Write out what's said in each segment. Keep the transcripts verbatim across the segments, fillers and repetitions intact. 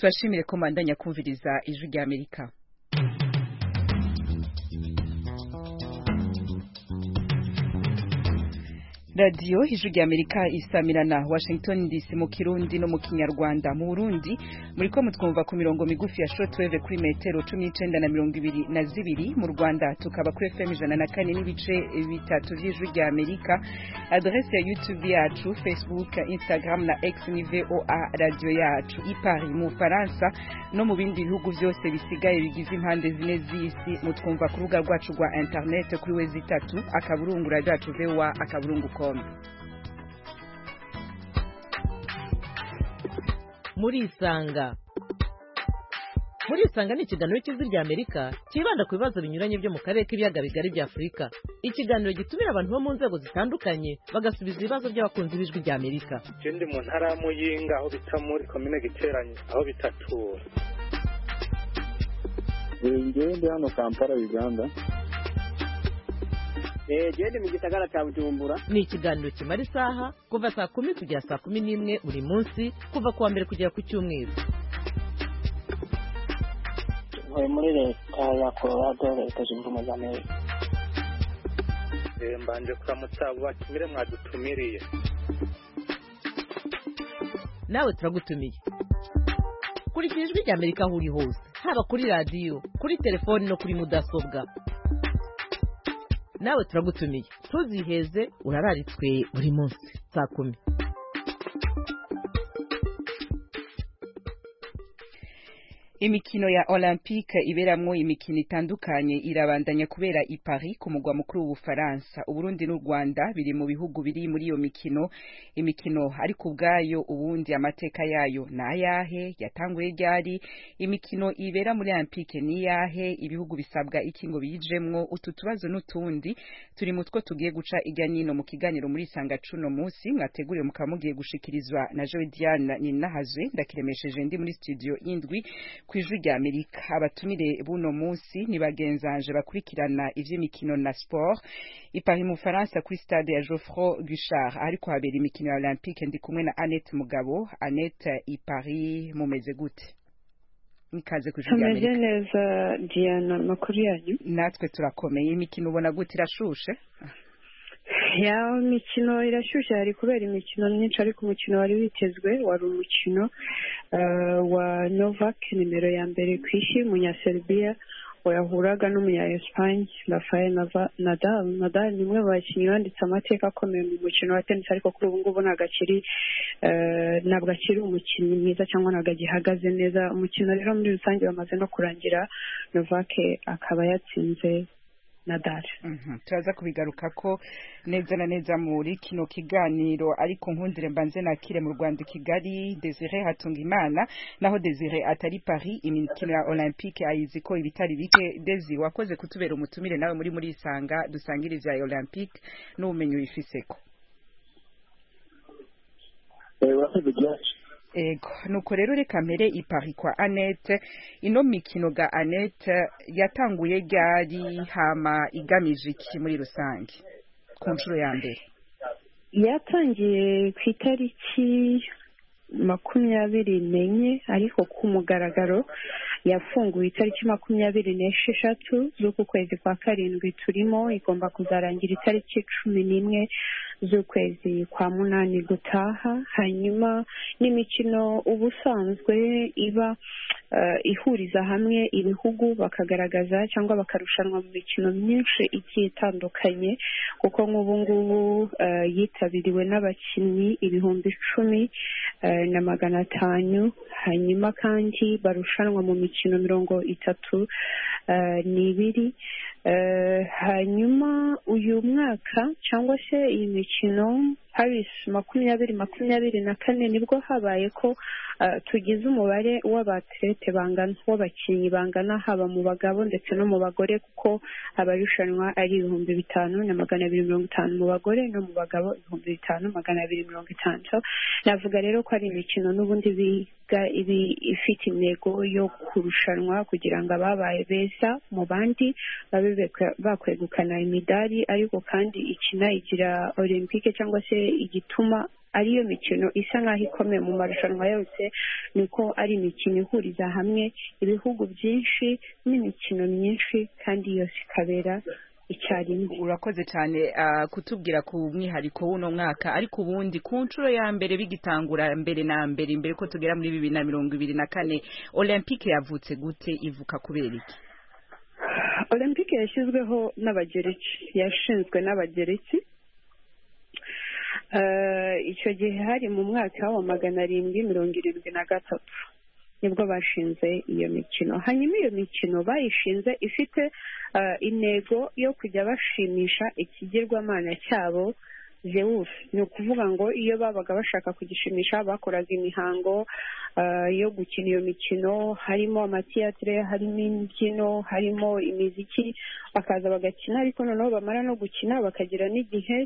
tubashimire ko mandanya kumviriza ijwi rya Amerika. Radio Ijwi rya Amerika isamirana Washington D C mu Kirundi no mu Kinyarwanda. Mu Burundi muriko mutwumva ku mirongo migufi ya shortwave kuri metero cumi n'icenda na mirongo ibiri na zibiri. Mu Rwanda tukaba kuri F M ijana na kane n'ibice bitatu vy'Ijwi rya Amerika. Adresse ya YouTube yacu, Facebook, Instagram na X ni V O A radio yacu. I Paris mu Faransa no mu bindi bihugu vyose bisigaye bigize impande zine z'isi mutwumva ku rubuga rwacu rwa internet kuri wezi itatu akaburungu radio yacu V O A akaburungu com. Muri Isanga Muri Isanga ni ikiganiro cy'Ijwi rya Amerika kibanda ku bibazo binyuranye byo mu karere k'ibiyaga bigari bya Afurika. Ikiganiro gitumira abantu bo mu nzego zitandukanye bagasubiza ibibazo by'abakunzi b'Ijwi rya Amerika. Ndi mu ntara ya Muyinga aho bita muri commune Giteranye aho bitatura. Ngende hano Kampala Uganda. Eh gende mu gisagara cya Bujumbura. Ni ikiganiro kimara isaha kuva saa kumi kugera saa kumi n'imwe buri munsi kuva kuwa mbere kugera ku cyumweru. Muri muri leta ya Colorado leta zunze ubumwe za Amerika. Eh mbanje kuramutsa batumire mwadutumiriye. Nawe turagutumiye. Kuri Ijwi rya Amerika aho uri hose, haba kuri radio, kuri telefone no kuri mudasobwa. Nawe turagutumiye. Tuziheze urararitswe buri munsi saa kumi. Imikino ya Olympique iberamwo imikino itandukanye irabandanya kubera i Paris ku mugwa mukuru w'Ubufaransa. Uburundi n'u Rwanda biri mu bihugu biri muri iyo mikino. Imikino ariko ubwayo ubundi amateka yayo nayahe yatanguye ryari, imikino ibera muri Olympique ni yahe, ibihugu bisabwa iki ngo bijemwo, utu tubazo n'utundi turi mutwo tugiye guca ijya nino mu kiganiro muri Sanga cuno munsi mwateguriye mukamugiye gushikirizwa na Joy Diane Ninahazwe. Ndakiremesheje ndi muri studio indwi Ijwi rya Amerika. Abatumire buno munsi ni bagenzanje bakurikirana ivy'imikino na sport i Paris mu Faransa kuri stade ya Geoffroy Guichard ariko habera imikino ya Olympique. Ndi kumwe na Annette Mugabo. Annette, i Paris mumeze gute? Nikaze ku Ijwi rya Amerika. Tumeze neza Diana, makuru yanyu? Natwe turakomeye. Imikino ubona gute, irashushe? Ya imikino irashushe, hari kubera imikino myinshi ariko umukino wari witezwe wari umukino uh, wa Novak nimero ya mbere kwishi munya Serbia wayahuraga n'umunya Espagne Rafael Nadal. Nadal ni umwe mu bakinnyi banditse amateka akomeye mu mukino wa tennis ariko kuri ubu ngubu ntabwo akiri uh, ntabwo akiri umukinnyi mwiza cyangwa ntabwo agihagaze neza. Umukino rero muri rusange bamaze no kurangira, Novak akaba yatsinze Nadal. Mhm. Turaza kubigaruka ko neza na neza muri kino kiganiro ariko nkundire mbanze nakire mu Rwanda Kigali Desire Hatungimana naho Desire atari Paris. Imikino ya Olympique ayizi ko ibitari bike. Desi, wakoze kutubera umutumire nawe muri muri Isanga dusangira ivya Olympique n'ubumenyi wifiseko. Eh wakoze byinshi. Ego, nuko rero reka mpere i Paris kwa Annette. Ino mikino ga Annette yatanguye ryari, hama igamije iki muri rusange ku nshuro ya mbere? Yatangiye ku itariki makumyabiri n'enye ariko ku mugaragaro yafunguye itariki makumyabiri n'esheshatu z'uku kwezi kwa karindwi turimo, igomba kuzarangira itariki cumi n'imwe z'ukwezi kwa munani gutaha. Hanyuma n'imikino ubusanzwe iba uh, ihuriza hamwe ibihugu bakagaragaza cyangwa bakarushanwa mu mikino myinshi igiye itandukanye, kuko nk'ubu ngubu uh, yitabiriwe n'abakinnyi ibihumbi icumi uh, na magana atanu. Hanyuma kandi barushanwa mu mikino mirongo itatu uh, n'ibiri. Uh, hanyuma uyu mwaka cyangwa se iyi mikino Paris makumyabiri makumyabiri na kane nibwo habaye ko uh, tugize umubare w'abatlete bangana w'abakinnyi bangana haba mu bagabo ndetse no mu bagore, kuko abarushanwa ari ibihumbi bitanu na magana abiri mirongo itanu mu bagore no mu bagabo ibihumbi bitanu magana abiri mirongo itanu. Navuga rero ko ari imikino n'ubundi ibi ifite intego yo kurushanwa kugira ngo ababaye beza mu bandi babe bakwegukana imidari, ariko kandi ikinayigira olympique cyangwa se igituma ariyo mikino isa nk'aho ikomeye mu marushanwa yose, niko ari imikino ihuriza hamwe ibihugu byinshi n'imikino myinshi kandi yose ikabera icyarimwe. Urakoze cyane uh, kutubwira ku mwihariko w'uno mwaka, ariko ubundi ku nshuro ya mbere bigitangura mbere na mbere imbere ko tugera muri bibiri na mirongo ibiri na kane Olympique yavutse gute, ivuka kubera iki? Olympique yashyizweho n'abagereki, yashinzwe n'abagereki. Uh, icyo gihe hari mu mwaka wa magana arindwi mirongo irindwi na gatatu nibwo bashinze iyo mikino. Hanyuma iyo mikino bayishinze ifite uh, intego yo kujya bashimisha ikigirwamana cyabo Zeus. Ni ukuvuga ngo iyo babaga bashaka kugishimisha bakoraga imihango uh, yo gukina iyo mikino, harimo amatiyatire, harimo imbyino, harimo imiziki, bakaza bagakina, ariko noneho bamara no gukina bakagira n'igihe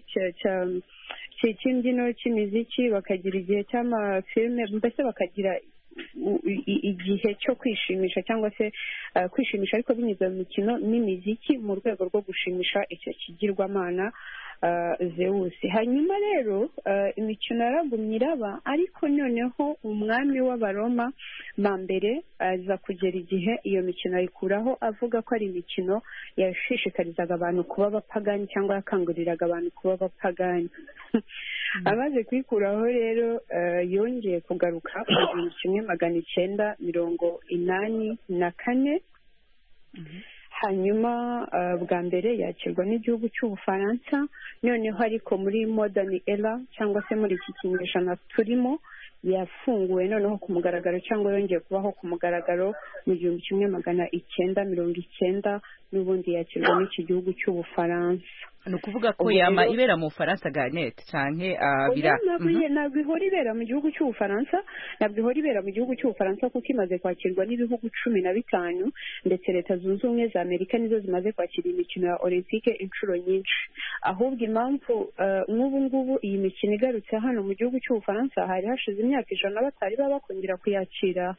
cy'imbyino, cy'imiziki, bakagira igihe cy'amafilme, mbese bakagira igihe cyo kwishimisha cyangwa se uh, kwishimisha ariko binyuze mu mikino n'imiziki mu rwego rwo gushimisha icyo kigirwamana uh, Zeus. Hanyuma rero uh, imikino yaragumye iraba, ariko noneho umwami w'abaroma ba mbere aza uh, kugera igihe iyo mikino ayikuraho, avuga ko ari imikino yashishikarizaga abantu kuba abapagani cyangwa yakanguriraga abantu kuba abapagani. Amaze kwikuraho rero uh, yongeye kugaruka mu gihumbi kimwe magana icyenda mirongo inani na kane. Mm-hmm. Hanyuma uh, bwa mbere yakirwa n'igihugu cy'Ubufaransa, noneho ariko muri modern era cyangwa se muri iki kinyejana turimo yafunguwe noneho ku mugaragaro cyangwa yongeye kubaho ku mugaragaro mu gihumbi kimwe magana icyenda mirongo icyenda, n'ubundi yakirwa n'iki gihugu cy'Ubufaransa. Ni ukuvuga ko yama ibera mu Bufaransa Garnet canke uh, bira ntabwo ihora ibera mu gihugu cy'Ubufaransa, ntabwo ihora ibera mu gihugu cy'Ubufaransa kuko imaze kwakirwa n'ibihugu cumi na bitanu, ndetse Leta Zunze Ubumwe za Amerika nizo zimaze kwakira imikino ya Olympique inshuro nyinshi. Ahubwo impamvu nk'ubu ngubu iyi mikino igarutse hano mu gihugu cy'Ubufaransa, hari hashize imyaka ijana batari baba bakongera kuyakira.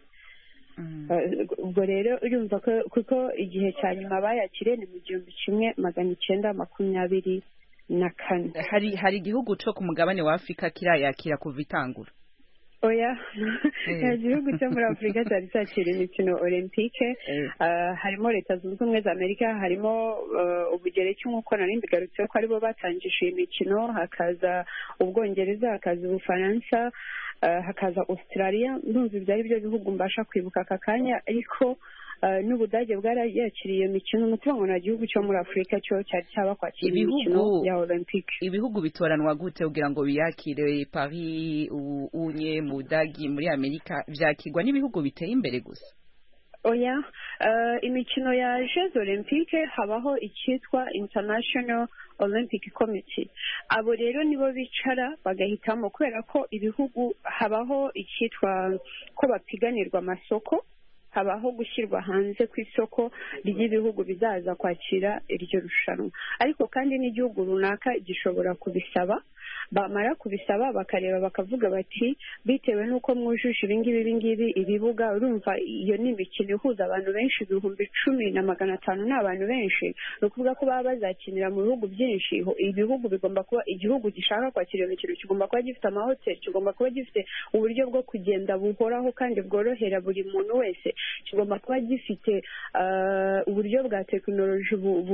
Ubwo rero urumva ko kuko igihe cya nyuma bayakire ni mu gihumbi kimwe magana icyenda makumyabiri na kane. Hari hari igihugu cyo ku mugabane wa Afurika kirayakira kuva itangura? Oya, nta gihugu cyo muri Afurika cyari cyakira imikino Olympique. Harimo Leta Zunze Ubumwe za Amerika, harimo Ubugereki nk'uko nari mbigarutse ko aribo batangije iyi mikino, hakaza Ubwongereza, hakaza Ubufaransa, Uh, hakaza Australia. Ndumva ibyo ari byo bihugu mbasha kwibuka aka kanya, ariko uh, n'Ubudage bwarayakiriye iyo mikino. Ni ukuvuga ngo nta gihugu cyo muri Afurika cyo cyari cyaba kwakira imikino ya Olympique. Ibihugu bitoranwa gute kugira ngo biyakire? Paris, unye mu Budage, muri Amerika byakirwa n'ibihugu biteye imbere gusa? Oya, uh, imikino ya Jeux Olympique habaho icyitwa International Olympic Committee. Abo rero nibo bicara bagahitamo, kubera ko ibihugu habaho icyitwa ko bapiganirwa amasoko, habaho gushyirwa hanze ku isoko ry'ibihugu bizaza kwakira iryo rushanwa, ariko kandi n'igihugu runaka gishobora kubisaba. Bamara kubisaba bakareba bakavuga bati bitewe n'uko mwujuje ibingibi ibingibi ibibuga, urumva iyo ni imikino ihuza abantu benshi, ibihumbi cumi na magana atanu ni abantu benshi. Ni ukuvuga ko baba bazakinira mu bihugu byinshi. Ibihugu bigomba kuba, igihugu gishaka kwakira iyo mikino kigomba kuba gifite amahoteli, kigomba kuba gifite uburyo bwo kugenda buhoraho kandi bworohera buri muntu wese, kigomba kuba gifite uh, uburyo bwa tekinoloji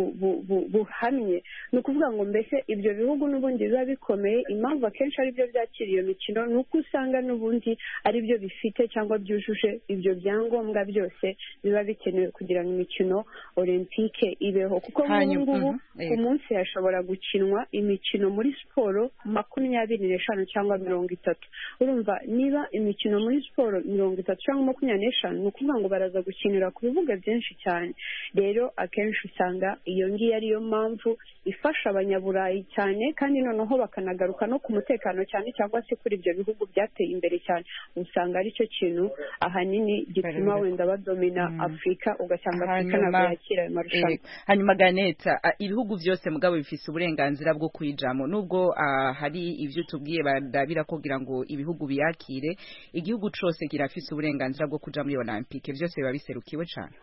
buhamye. Ni ukuvuga ngo mbese ibyo bihugu n'ubundi biba bikomeye. Impamvu akenshi ari byo byakira iyo mikino ni uko usanga n'ubundi ari byo bifite cyangwa byujuje ibyo byangombwa byose biba bikenewe kugira ngo imikino Olympique ibeho. Kuko nk'ubu ngubu ku munsi hashobora gukinwa imikino muri siporo makumyabiri n'eshanu cyangwa mirongo itatu. Urumva niba imikino muri siporo mirongo itatu cyangwa makumyabiri n'eshanu, ni ukuvuga ngo ngo baraza gukinira ku bibuga byinshi cyane. Rero akenshi usanga iyo ngiyo ariyo mpamvu ifasha abanyaburayi cyane, kandi noneho bakanagaruka no ku mutekano cyane, cyangwa se kuri ibyo bihugu byateye imbere cyane. Usanga ari cyo kintu ahanini gituma wenda badomina mm. Afurika, ugasanga Afurika ntabwo yakira ayo marushanwa. Hanyuma Ganeta, ibihugu byose mugabo bifise uburenganzira bwo kwijamo, nubwo uh, hari ivyo tubwiye barabira kugira ngo ibihugu biyakire, igihugu cose kirafise uburenganzira bwo kuja muri Olympique, byose biba biserukiwe cyane.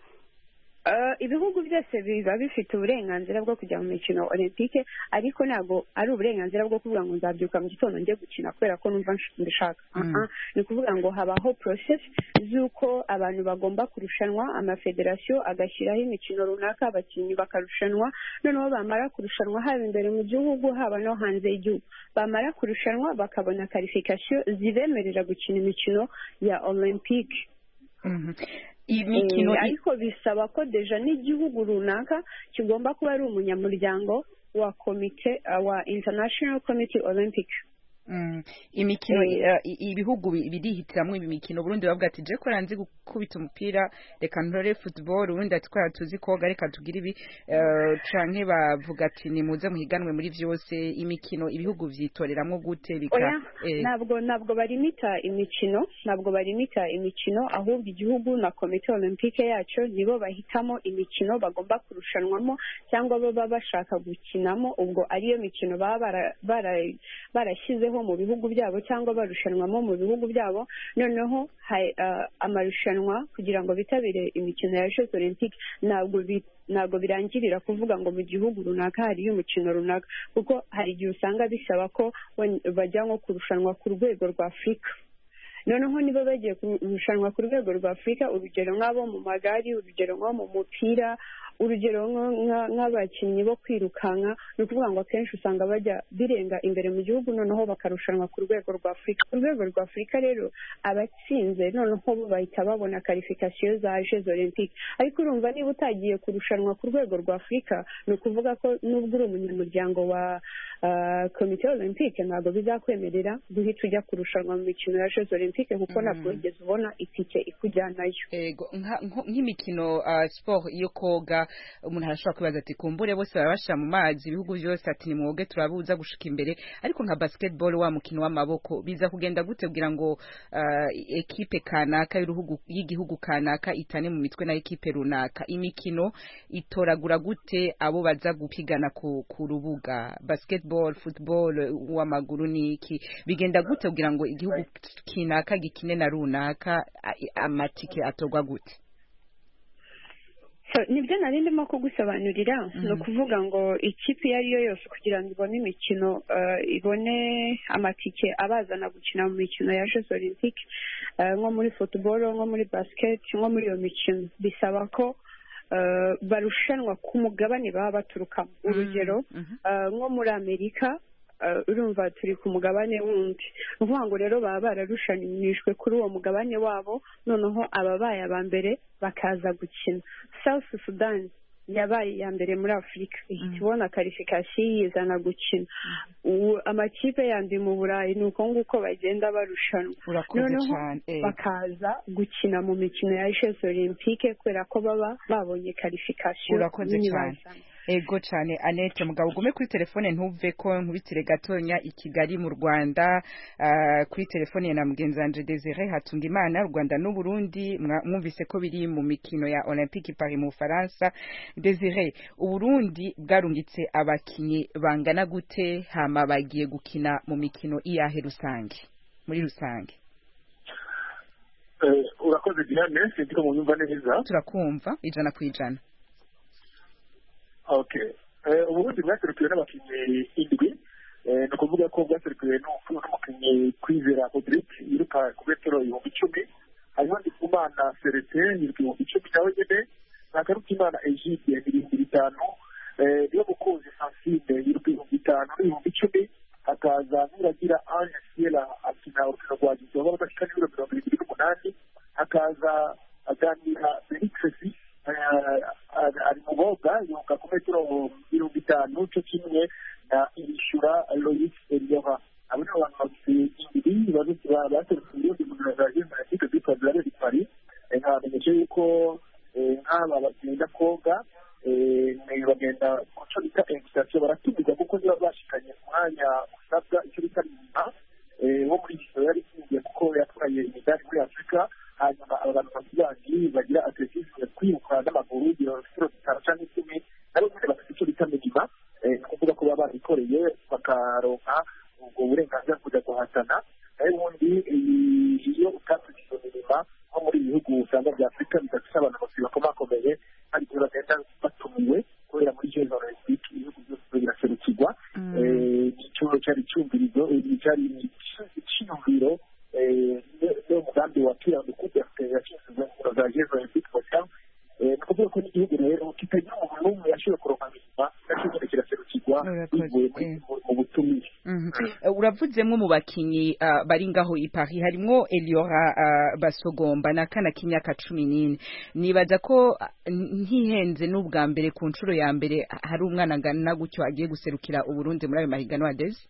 Uh, ibihugu byose biba bifite uburenganzira bwo kujya mu mikino Olympique, ariko ntabwo ari uburenganzira bwo kuvuga ngo nzabyuka mu gitondo njye gukina kubera ko numva ndashaka. mm. uh -uh. Ni kuvuga ngo habaho process z'uko abantu bagomba kurushanwa, amafederasiyo agashyiraho imikino runaka, abakinnyi bakarushanwa, noneho bamara kurushanwa haba imbere mu gihugu haba no hanze y'igihugu, bamara kurushanwa bakabona qualification zibemerera gukina imikino ya Olympique. mm -hmm. imikino ariko bisaba ko deja n'igihugu runaka kigomba kuba ari umunyamuryango wa komite uh, wa International Committee Olympic. Mm. Imikino uh, ibihugu birihitiramwe imikino. Burundi bavuga ati je ko ranzi gukubita umupira reka ntore football, urundi ati twara tuzi koga reka tugira ibi uh, canke bavuga ati ni muze muhiganwe muri vyose. Imikino ibihugu vyitoreramwe gute bika eh. nabwo nabwo barimita imikino nabwo barimita imikino ahubwo igihugu na komite olympique yacu nibo bahitamo imikino bagomba kurushanwamo cyangwa baba bashaka gukinamo, ubwo ariyo mikino baba barashyizeho mu bihugu byabo cyangwa barushanwamo mu bihugu byabo. Noneho uh, amarushanwa kugira ngo bitabire imikino ya Jeux Olympiques ntabwo ntabwo birangirira kuvuga ngo mu gihugu runaka hari umukino runaka, kuko hari igihe usanga bisaba ko bajya nko kurushanwa ku rwego rwa Afurika. Noneho niba bagiye kurushanwa ku rwego rwa Afurika, urugero nk'abo mu magari, urugero nko mu mupira, urugero nk'abakinnyi bo kwirukanka, ni ukuvuga ngo akenshi usanga bajya birenga imbere mu gihugu noneho bakarushanwa ku rwego rwa Afurika. Ku rwego rwa Afurika rero abatsinze noneho bo bahita babona qualification za Jeux Olympiques. Ariko urumva niba utagiye kurushanwa ku rwego rwa Afurika, ni ukuvuga ko nubwo uri umunyamuryango wa uh, komite olympique ntabwo bizakwemerera guhita ujya kurushanwa mu mikino ya Jeux Olympiques kuko ntabwo wigeze ubona itike ikujyanayo. Ego nk'imikino uh, sport yo koga, umuntu arashobora kwibaza ati kumbure bose barabasha mu mazi ibihugu byose ati ni mwoge turabuza gushika imbere, ariko nka basketball wa mukino w'amaboko biza kugenda gute kugira ngo uh, ekipe kanaka y'uruhugu y'igihugu kanaka itane mu mitwe na ekipe runaka? Imikino itoragura gute abo baza gupigana ku, ku rubuga? Basketball, football, w'amaguru niki bigenda gute kugira ngo igihugu kinaka gikine na runaka, amatike atorwa gute? So nibyo nari ndimo kugusobanurira. mm -hmm. No kuvuga ngo ikipe iyo ariyo yose kugira ngo ibone imikino uh, ibone amatike abazana gukina mu mikino ya Jeux Olympiques, uh, nko muri football, nko muri basket, nko muri iyo mikino bisaba ko uh, barushanwa ku mugabane baba baturukamo. Urugero mm -hmm. uh, nko muri Amerika, Uh, urumva turi ku mugabane wundi, uvuga ngo rero baba bararushanishwe kuri uwo mugabane wabo, noneho ababaye aba mbere bakaza gukina. South Sudan yabaye ya mbere muri Afurika ihita ibona qualification yizana gukina. mm. Amakipe yandi mu Burayi nuko nguko bagenda barushanwa, noneho eh. bakaza gukina mu mikino ya Jeux Olympiques kubera ko baba babonye qualification. Urakoze cyane. Ego cyane Annette mugabo ugume kuri telefone ntuve ko nkubitire gatonya i Kigali mu Rwanda. Uh, kuri telefone na mugenzi wanje Desire Hatungimana. Rwanda n'u Burundi mwumvise ko biri mu mikino ya Olympique Paris mu Faransa. Desire, u Burundi bwarungitse abakinyi bangana gute hama bagiye gukina mu mikino iyahe rusange muri rusange? Eh uh, urakoze Diane, sindiko mu nyumva neza. Turakumva ijana ku ijana. Okay. Eh ubundi bwaserukiwe n'abakinnyi indwi. Eh no kuvuga ko bwaserukiwe n'umukinnyi Kwizera Rodrigue yiruka ku metero ibihumbi icumi, hanyuma Ndikumana Celestin yiruka ibihumbi icumi nawe nyene, Nakarutimana Egide ibihumbi bitanu, eh niyo mukunzi Francine yiruka ibihumbi bitanu n'ibihumbi icumi, hakaza Nuragira Ange Siela akina urukino rwa Gizoba badashika n'ibiro mirongo irindwi n'umunani, hakaza aganira Felix ari mu boga yoga ku metero mirongo itanu cyo kimwe na Irishura Lois Eliora. Abo ni abantu babiri baserukiye ubundi mu Rwanda y'Olympique du Paris. nkabamenyesha yuko nk'aba bagenda koga bagenda ku cyo bita invitation baratumirwa kuko niba bashikanye umwanya usabwa icyo bita nyuma wo muri gisoro yari ikingiye kuko yatwaye imidari muri afurika hanyuma aba bantu bandi bagira atletisme kwiruka n'amaguru ibiro bitanu cyangwa icumi nabo nyine bafite icyo bita minima ni ukuvuga ko baba babikoreye bakaronka ubwo burenganzira kujya guhatana nayo ubundi iyo utatse izo minima nko muri ibi bihugu usanga bya afurika bidafite abantu bose bakomakomeye kandi igihe bagenda batumiwe kubera muri jeux olympique ibihugu byose biraserukirwa icyo cyari icyumvirizo cyari icyiyumviro n'umugambi wa piyano kuko yashinzwe mu za jeux olympique bosam ni ukuvuga ko n'igihugu rero kitagira umuntu n'umwe yashoboye kuronka inyuma nacyo nyine kiraserukirwa bivuye mu butumire. Uravuzemwo mu bakinyi bari ngaho i Paris harimwo Eliora Basogomba n'akana k'imyaka cumi n'ine nibaza ko ntihenze n'ubwa mbere ku nshuro ya mbere hari umwana angana gutyo agiye guserukira Uburundi muri ayo mahiganwa Dezi.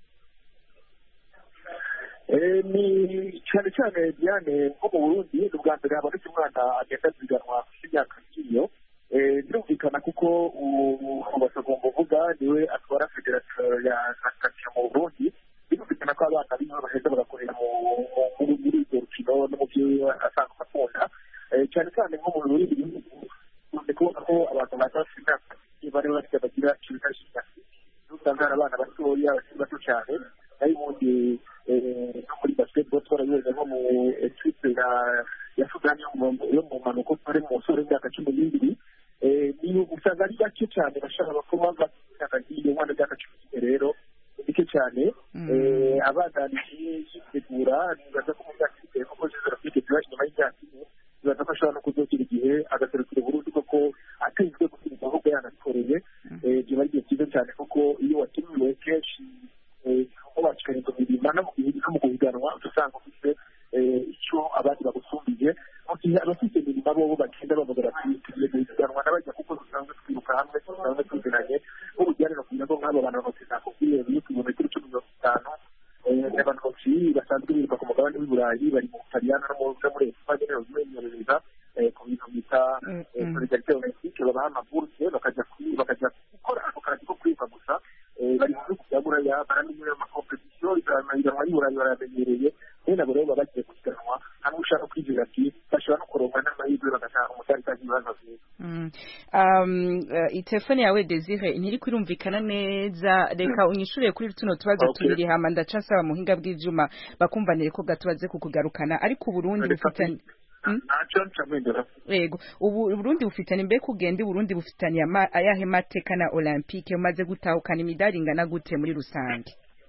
Ni cyane cyane Diane nko mu Burundi ni ubwa mbere habonetse umwana agenda ziganwa imyaka nk'iyo birumvikana kuko Basogomba uvuga niwe atwara federasiyo ya natation mu Burundi birumvikana ko abana b'inka baheza bagakorera muri urwo rukino n'umubyeyi asanzwe akunda cyane cyane nko mu Burundi bikunze kubona ko abantu batafite imyaka bari bafite bagira ikibazo cy'imyaka usanga hari abana batoya bakiri bato cyane nayo ubundi no muri basketball twarabibonye nko mu equipe ya Sudani yo mu mpanuka bari mu musore w'imyaka cumi n'ibiri niyo usanga ari bake cyane bashaka kuba bakagiye umwana w'imyaka cumi n'ibiri rero ni bike cyane abaganiriye yitegura nibaza ko mu myaka iteye kuko zizora kwitegura inyuma y'imyaka ine nibaza ko ashobora no kuzogira igihe agaserukira Burundi kuko atezwe gukina ahubwo yanabikoreye biba ari igihe cyiza cyane kuko iyo wakiniwe kenshi wacikanye mu mirima no mu guhiganwa usanga ufite icyo abandi bagusumbiye mu gihe abafite imirima bo bagenda bavuga bati tugiye guhiganwa n'abajya kuko dusanzwe twiruka hamwe dusanzwe tuzinanye nk'ubujyane no kugira ngo nk'abo bantu bose nakubwiye biri ku birometero cumi mirongo itanu abantu bose basanzwe biruka ku mugabane w'i Burayi bari mu Butaliyani no muri Espanye no bimenyereza ku bintu bita solidarite olympique babaha amaburse bakajya bakajya gukora ako kazi ko kwiruka gusa bari mu bihugu bya Buraya baramenyera amakompetisiyo amahiganwa y'i Burayi baramenyereye rero nabo rero baba bagiye gusiganwa hamwe ushaka kwizera ati bashobora no kuronka n'amahirwe bagataha umutari utazi ibibazo byiza. Telefone yawe Desire ntiri kwirumvikana neza reka unyishure kuri tuno tubazo tubiri hama ndaca nsaba muhinga bw'ivyuma bakumvanire ko gatubaze kukugarukana ariko Burundi bufitanye Yego ubu Burundi bufitanye mbe kugenda Burundi bufitanye ayahe mateka na Olympique umaze gutahukana imidari ingana gute muri rusange?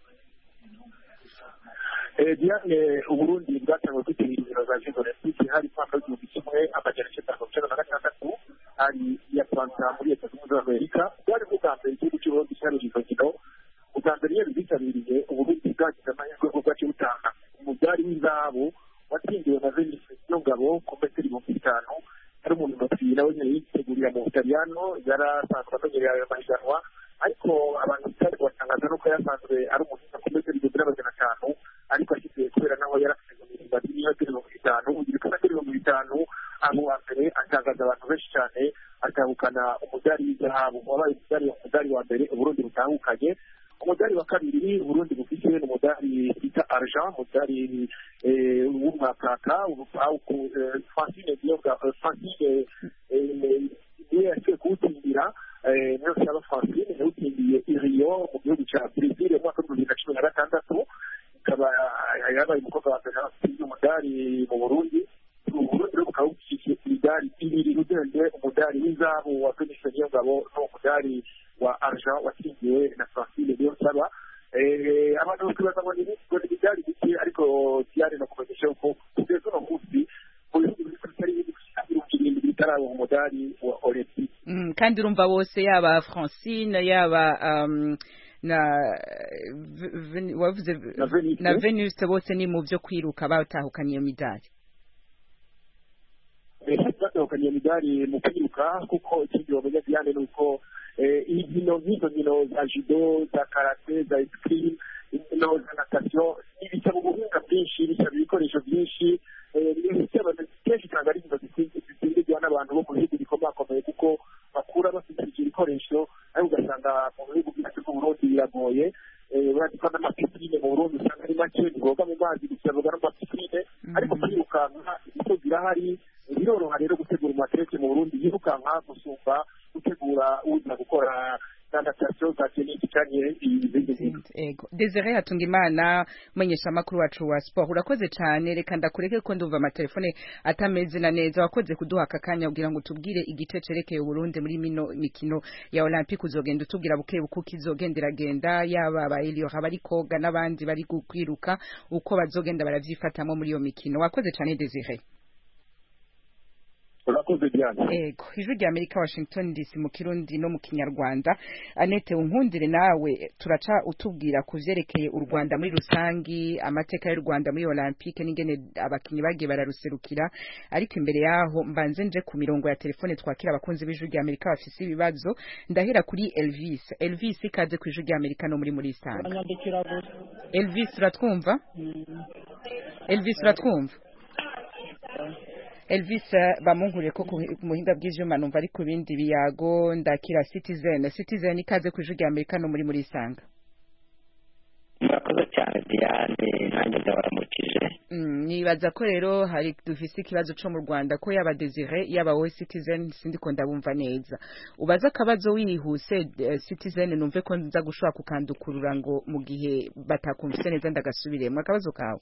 Diane Uburundi bwatanzwe kwitabira za Jeux Olympiques hari mwaka w'igihumbi kimwe amajana icyenda mirongo icyenda na gatandatu hari iya Atlanta muri Leta Zunze Ubumwe za Amerika bwari bwa mbere igihugu cy'Uburundi cyari izo nkino ubwa mbere iyo bitabiriye Uburundi bwagize amahirwe yo bwacu butanga umudari w'inzahabu watsindiwe na Venise Nyongabo ku metero ibihumbi bitanu hari umuntu mutsi nawe nyine yitegurira mu Butaliyano yarasanzwe amenyereye ayo mahiganwa ariko abantu batari batangaza nuko yasanzwe ari umuhinga ku metero igihumbi n'amajana atanu ariko ashyize kubera naho yarafite imirimo niyo mirongo itanu ugira ko metero mirongo itanu abo wa mbere atangaza abantu benshi cyane atahukana umudari w'inzahabu wabaye umudari umudari wa mbere Uburundi butahukanye umudari wa kabiri Uburundi bufite n'umudari bita argent umudari w'umwakaka au Francine Dionga Francine niyo yasuye kuwutsindira niyo cyaba Francine yawutsindiye i Rio mu gihugu cya Brazil mu mwaka w'ibihumbi bibiri na cumi na gatandatu ikaba yabaye umukobwa wa mbere watsindiye umudari mu Burundi Uburundi rero bukaba bufite imidari ibiri rudende umudari w'inzahabu wa Venise Nyongabo n'umudari wa argent watsindiwe na Francine niyo cyaba abantu bakibaza ngo ni imidari mike ariko Diane no kumenyesha ko kugeza uno munsi mu bihugu bitari ibindi bitaraba umudari wa Olympique kandi urumva bose yaba Francine yaba na wavuze na Venus bose ni mu byo kwiruka batahukanye iyo midari batahukanye iyo midari mu kwiruka kuko ikindi wamenya Diane ni uko inkino nk'izo nkino za judo za karate za escrime inkino za natation ibisaba ubuhinga bwinshi bisaba ibikoresho byinshi bifite kenshi usanga ari inzozi zitsindirwa n'abantu bo mu bihugu bikomakomeye kuko bakura bafite ibikoresho ariko ugasanga mu bihugu byacu nk'uburundi biragoye urandika n'amapisine mu burundi usanga ari make ntiboga mu mazi gusa boga n'amapisine ariko kwirukanka imisozi irahari biroroha rero gutegura amatereke mu burundi yirukanka gusumba gutegura uza gukora natation za tenisi cyane ibindi. Ego Desire Hatungimana menyesha makuru wacu wa sport urakoze cyane reka ndakureke ko ndumva amatelefone atameze na neza wakoze kuduha akakanya kugira ngo tubwire igice cerekeye Burundi muri mino mikino ya Olympique uzogenda utubwira buke bukuki izogendera genda yaba ba Elio habari koga n'abandi bari kwiruka uko bazogenda baravyifatamo muri iyo mikino wakoze cyane Desire. Urakoze Diana. Ego ijwi rya Amerika Washington D C mu Kirundi no mu Kinyarwanda. Anete unkundire nawe turaca utubwira kuvyerekeye u Rwanda muri rusangi amateka y'u Rwanda muri Olympique n'ingene abakinyi bagiye bararuserukira ariko imbere yaho mbanze nje ku mirongo ya telefone twakira abakunzi b'ijwi rya Amerika bafise ibibazo ndahera kuri Elvis. Elvis ikaze ku ijwi rya Amerika no muri muri sanga. Elvis uratwumva? Elvis uratwumva? Elvis bamunkuriye ko ku muhinga bw'ivyuma numva ari ku bindi biyago ndakira Citizen Citizen ikaze ku ijwi rya Amerika no muri muri sanga. Murakoze cyane Diane nanjye ndabaramukije. Mm, nibaza ko rero hari dufise ikibazo cyo mu Rwanda ko yaba Desire yaba we Citizen sindiko ndabumva neza. Ubaza akabazo wihuse uh, Citizen numve ko nza gushobora kukandukurura ngo mu gihe batakumvise neza ndagasubiremo akabazo kawe.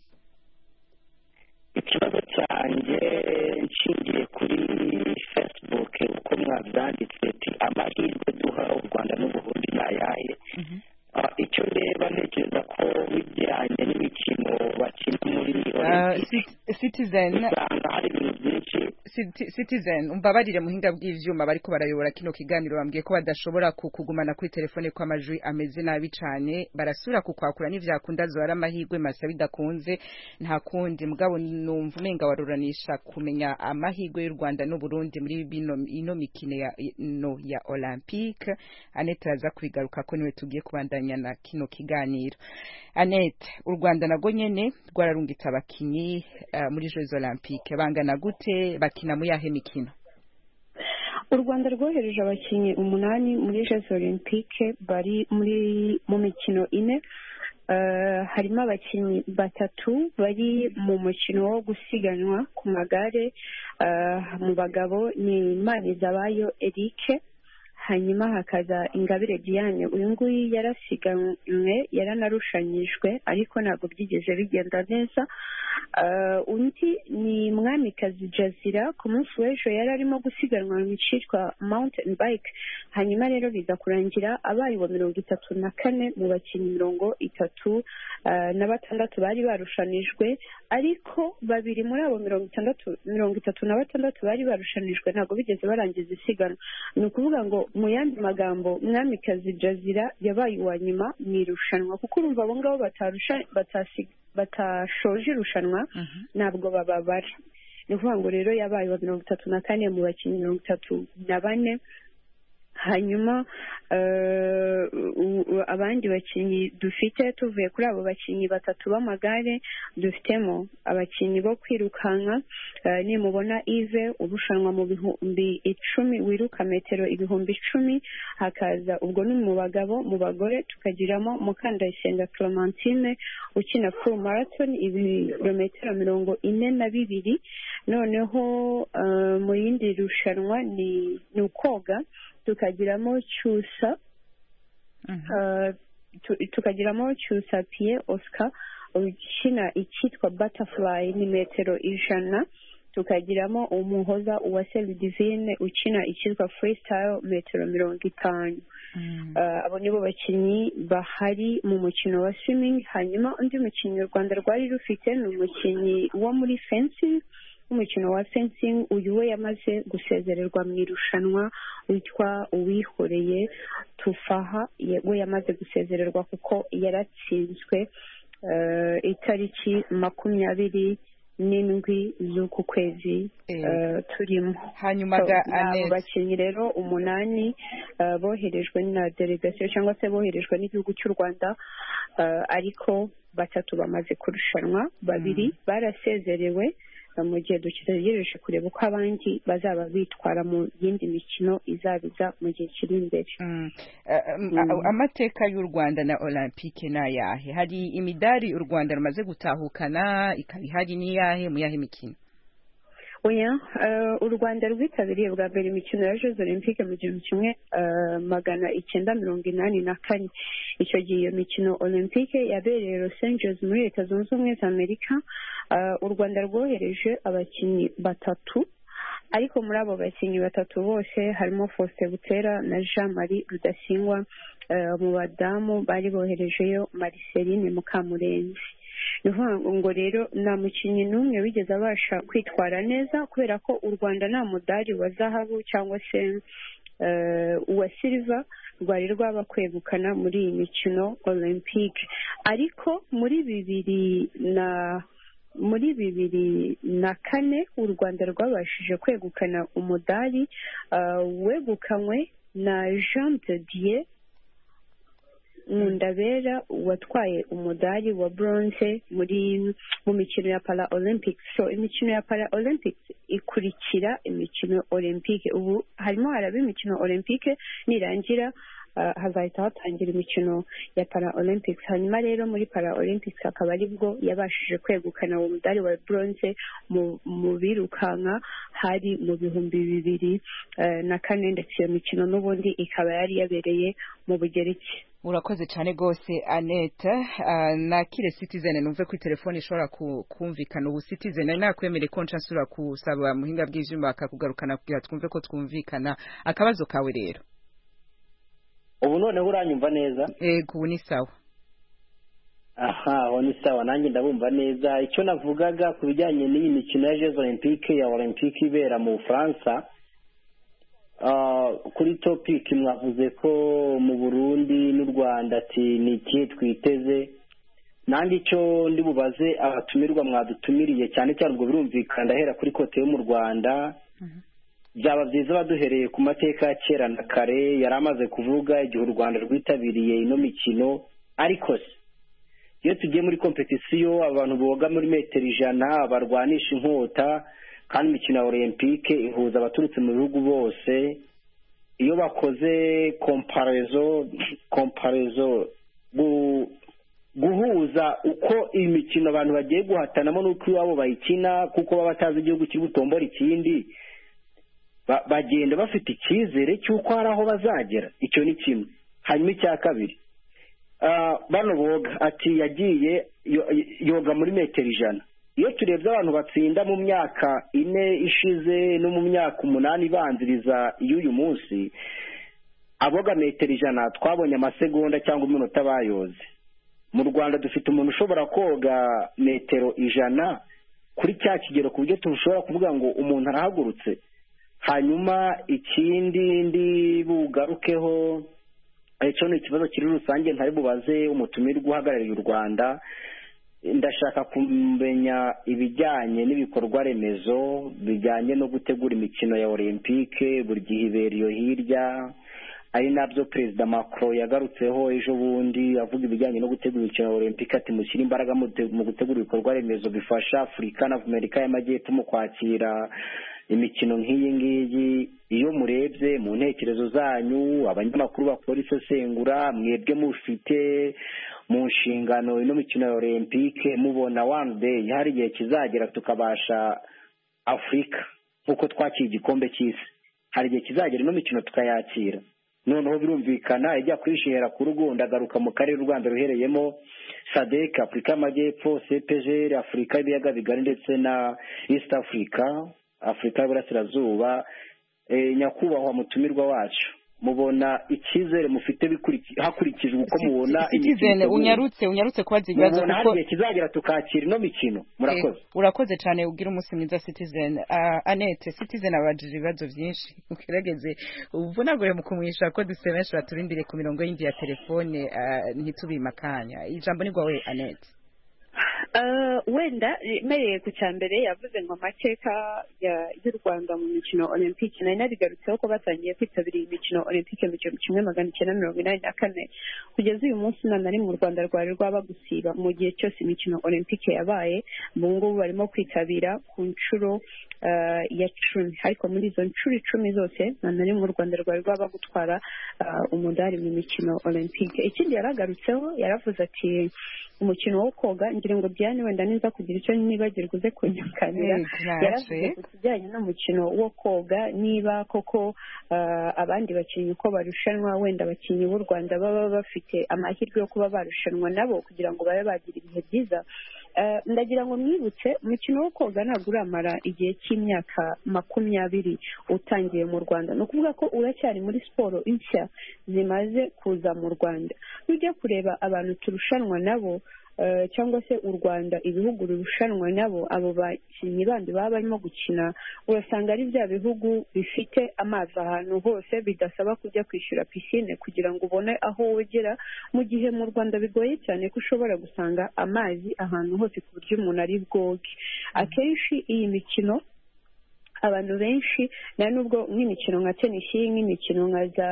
Ikibazo cyanjye nshingiye kuri Facebook uko mwabyanditse ati amahirwe duha u Rwanda n'Uburundi nayaye. Icyo reba ntekereza ko bijyanye n'imikino bakina muri Citizen usanga hari ibintu byinshi. Citizen umbabarire muhinga bw'ivyuma bariko barayobora kino kiganiro bambwiye ko badashobora kukugumana kuri telefone ko amajwi ameze nabi cane barasura kukwakura n'ivyakunda zo amahirwe masa bidakunze nta kundi mugabo numva umenga waruranisha kumenya amahirwe y'u Rwanda n'u Burundi muri bino ino mikino ya no ya Olympique. Anete aza kwigaruka ko niwe tugiye kubandanya na kino kiganiro. Anete u Rwanda nago nyene rwararungitse abakinyi uh, muri Jeux Olympiques bangana gute bakina mu yahe mikino? U Rwanda rwohereje abakinyi umunani muri Jeux Olympiques bari muri mu mikino ine. Uh, harimo abakinyi batatu bari mu mukino wo gusiganwa ku magare. Uh, mu bagabo ni Manizabayo Eric hanyuma hakaza Ingabire Diane uyu nguyu yarasiganwe yaranarushanyijwe ariko ntabwo byigeze bigenda neza. Uh, undi ni Mwamikazi Jazira ku munsi w'ejo yari arimo gusiganwa mu cyitwa mountain bike hanyuma rero biza kurangira abaye wa mirongo itatu na kane mu bakinnyi mirongo itatu uh, na batandatu bari barushanijwe ariko babiri muri abo mirongo itandatu mirongo itatu na batandatu bari barushanijwe ntabwo bigeze barangiza isiganwa. Ni ukuvuga ngo mu yandi magambo Mwamikazi Jazira yabaye uwa nyuma mu irushanwa kuko urumva abo ngabo batarusha batasi batashoje irushanwa ntabwo bababara. Ni ukuvuga ngo rero yabaye wa mirongo itatu na kane mu bakinnyi mirongo itatu na bane hanyuma uh, abandi bakinnyi dufite tuvuye kuri abo bakinnyi batatu b'amagare dufitemo abakinnyi bo kwirukanka. Uh, nimubona Yves urushanwa mu bihumbi icumi wiruka metero ibihumbi icumi hakaza ubwo ni mu bagabo. Mu bagore tukagiramo Mukandayisenga Clementine ukina full marathon ibirometero mirongo ine na bibiri. Noneho uh, mu yindi rushanwa ni ni ukoga tukagiramo Cyusa uh, tukagiramo Cyusa Pierre Oscar ukina icyitwa butterfly ni metero ijana. Tukagiramo Umuhoza Uwase Ludivine ukina icyitwa freestyle metero mirongo itanu. Uh, abo nibo bakinnyi bahari mu mukino wa swimming. Hanyuma undi mukinnyi u Rwanda rwari rufite ni umukinnyi wo muri fencing. Umukino wa fencing uyu we yamaze gusezererwa mu irushanwa witwa Uwihoreye Tufaha we yamaze gusezererwa kuko yaratsinzwe uh, itariki makumyabiri n'indwi z'uku kwezi uh, turimo. Hanyuma ga abo bakinnyi rero umunani uh, boherejwe na delegation cyangwa se boherejwe n'igihugu cy'u Rwanda uh, ariko batatu bamaze kurushanwa babiri mm. barasezerewe mu gihe dutegereje kureba uko abandi bazaba bitwara mu yindi mikino izabiza mu gihe kiri imbere. Amateka y'u Rwanda na Olympique n'ayahe? Hari imidari u Rwanda rumaze gutahukana, ikaba ihari n'iyahe mu yahe mikino? Oya, u Rwanda rwitabiriye bwa mbere imikino ya Jeux Olympique mu gihumbi kimwe magana icyenda mirongo inani na kane. Icyo gihe iyo mikino Olympique yabereye Los Angeles muri Leta Zunze Ubumwe za Amerika. U Rwanda rwohereje abakinnyi batatu, ariko muri abo bakinnyi batatu bose harimo Faustin Butera na Jean Marie Rudasingwa. Mu badamu bari boherejeyo Marceline Mukamurenzi. Ni ukuvuga ngo rero nta mukinnyi n'umwe wigeze abasha kwitwara neza, kubera ko u Rwanda nta mudari wa zahabu cyangwa se uwa silver rwari rwaba kwegukana muri iyi mikino Olympique. Ariko muri bibiri na muri bibiri na kane u Rwanda rwabashije kwegukana umudari wegukanywe na Jean de Dieu Nkundabera watwaye umudari wa bronze muri mu mikino ya Para Olympics. So imikino ya Para Olympics ikurikira imikino Olympique. Ubu harimo haraba imikino Olympique, nirangira uh, hazahita hatangira imikino ya Para Olympics. Hanyuma rero muri Para Olympics akaba aribwo yabashije kwegukana uwo mudari wa bronze mu, mu birukanka hari mu bihumbi bibiri uh, na kane, ndetse iyo mikino n'ubundi ikaba yari yabereye mu Bugereki. Urakoze cyane gose Annette. Uh, na kire Citizen numve ku telefone ishobora kumvikana. Ubu Citizen ari nakwemere ko nsura kusaba muhinga bw'ivyuma akakugarukana kugira twumve ko twumvikana. Akabazo kawe rero. Ubu none uranyumva neza? Ego ubu ni sawa. Aha, ubu ni sawa, nanjye ndabumva neza. Icyo navugaga ku bijyanye n'iyi mikino ya Jeux Olympique ya Olympique ibera mu Faransa, Uh, kuri topic mwavuze ko mu Burundi n'u Rwanda ati ni ikihe twiteze. Nanjye icyo ndi bubaze abatumirwa mwadutumiriye, cyane cyane ubwo birumvikana ndahera kuri kote yo mu Rwanda. Byaba uh-huh. byiza baduhereye ku mateka ya kera na kare yari amaze kuvuga igihe u Rwanda rwitabiriye ino mikino. Ariko se iyo tugiye muri competition abantu boga muri metero ijana barwanisha inkota, kandi imikino ya Olympique ihuza abaturutse mu bihugu bose. Iyo bakoze comparaison comparaison gu, guhuza uko iyi mikino abantu bagiye guhatanamo n'uko iwabo bayikina, kuko baba batazi igihugu kiri butombora ikindi, ba, bagenda bafite icyizere cy'uko hari aho bazagera. Icyo ni kimwe. Hanyuma icya kabiri, uh, bano boga ati yagiye yoga muri metero ijana. Iyo turebye abantu batsinda mu myaka ine ishize no mu myaka umunani ibanziriza y'uyu munsi, aboga metero ijana twabonye amasegonda cyangwa iminota bayoze. Mu Rwanda dufite umuntu ushobora koga metero ijana kuri cya kigero ku buryo tushobora kuvuga ngo umuntu arahagurutse. Hanyuma ikindi ndi bugarukeho, icyo ni ikibazo kiri rusange ntari bubaze umutumirwa uhagarariye u Rwanda. Ndashaka kumenya ibijyanye n'ibikorwa remezo bijyanye no gutegura imikino ya Olympique buri gihe iberiyo hirya, ari nabyo Perezida Macron yagarutseho ejo bundi avuga ibijyanye no gutegura imikino ya Olympique, ati mushyire imbaraga mu gutegura ibikorwa remezo bifasha Afurika na Amerika y'Amajyepfo mu kwakira imikino nk'iyi ngiyi. Iyo murebye mu ntekerezo zanyu, abanyamakuru bakora isesengura, mwebwe mufite mu nshingano ino mikino ya Olympique, mubona one day hari igihe kizagera tukabasha Afrika nkuko twakiye igikombe cy'isi, hari igihe kizagera ino mikino tukayakira. Noneho birumvikana ijya kwishihera ku rugo, ndagaruka mu karere u Rwanda ruhereyemo, SADC, Afurika y'Amajyepfo, C P G R, Afurika y'ibiyaga bigari ndetse na East Africa, Afurika y'Uburasirazuba. E, nyakubahwa mutumirwa wacu, mubona icyizere mufite hakurikijwe uko mubona Citizen unyarutse unyarutse kwaza ibibazo kuko hari kizagera tukakira ino mikino. Murakoze. Eh, urakoze cyane, ugira umunsi mwiza Citizen. Uh, Annette, Citizen abajije ibibazo byinshi, ukerageze ubunagore mu kumwisha ko dusemesha turindire ku mirongo y'indi ya telefone, uh, ntitubimakanya. Ijambo ni gwawe Annette. wenda mereye ku cya mbere yavuze ngo amateka y'u Rwanda mu mikino olympique nari nabigarutseho ko batangiye kwitabira iyi mikino olympique mu gihumbi kimwe magana cyenda mirongo inani na kane kugeza uyu munsi nta na rimwe u Rwanda rwari rwaba gusiba mu gihe cyose imikino olympique yabaye ubu ngubu barimo kwitabira ku nshuro ya cumi ariko muri izo nshuro icumi zose nta na rimwe u Rwanda rwari rwaba gutwara umudari mu mikino olympique. Ikindi yaragarutseho yaravuze ati umukino wo koga ngira ngo Diane wenda niza kugira icyo nibagirwa uze kunyakanira yaravuze ku kijyanye n'umukino wo koga niba koko abandi bakinnyi uko barushanwa wenda abakinnyi b'u Rwanda baba bafite amahirwe yo kuba barushanwa nabo kugira ngo babe bagira ibihe byiza. Ndagira ngo mwibutse umukino wo koga ntabwo uramara igihe cy'imyaka makumyabiri utangiye mu Rwanda ni ukuvuga ko uracyari muri siporo nshya zimaze kuza mu Rwanda. Ujya kureba abantu turushanwa nabo cyangwa se u Rwanda ibihugu birushanwa nabo abo bakinnyi bandi baba barimo gukina urasanga ari bya bihugu bifite amazi ahantu hose bidasaba kujya kwishyura pisine kugira ngo ubone aho wogera mu gihe mu Rwanda bigoye cyane ko ushobora gusanga amazi ahantu hose ku buryo umuntu ari bwoge. Akenshi iyi mikino abantu benshi na nubwo nk'imikino nka tenisi nk'imikino nka za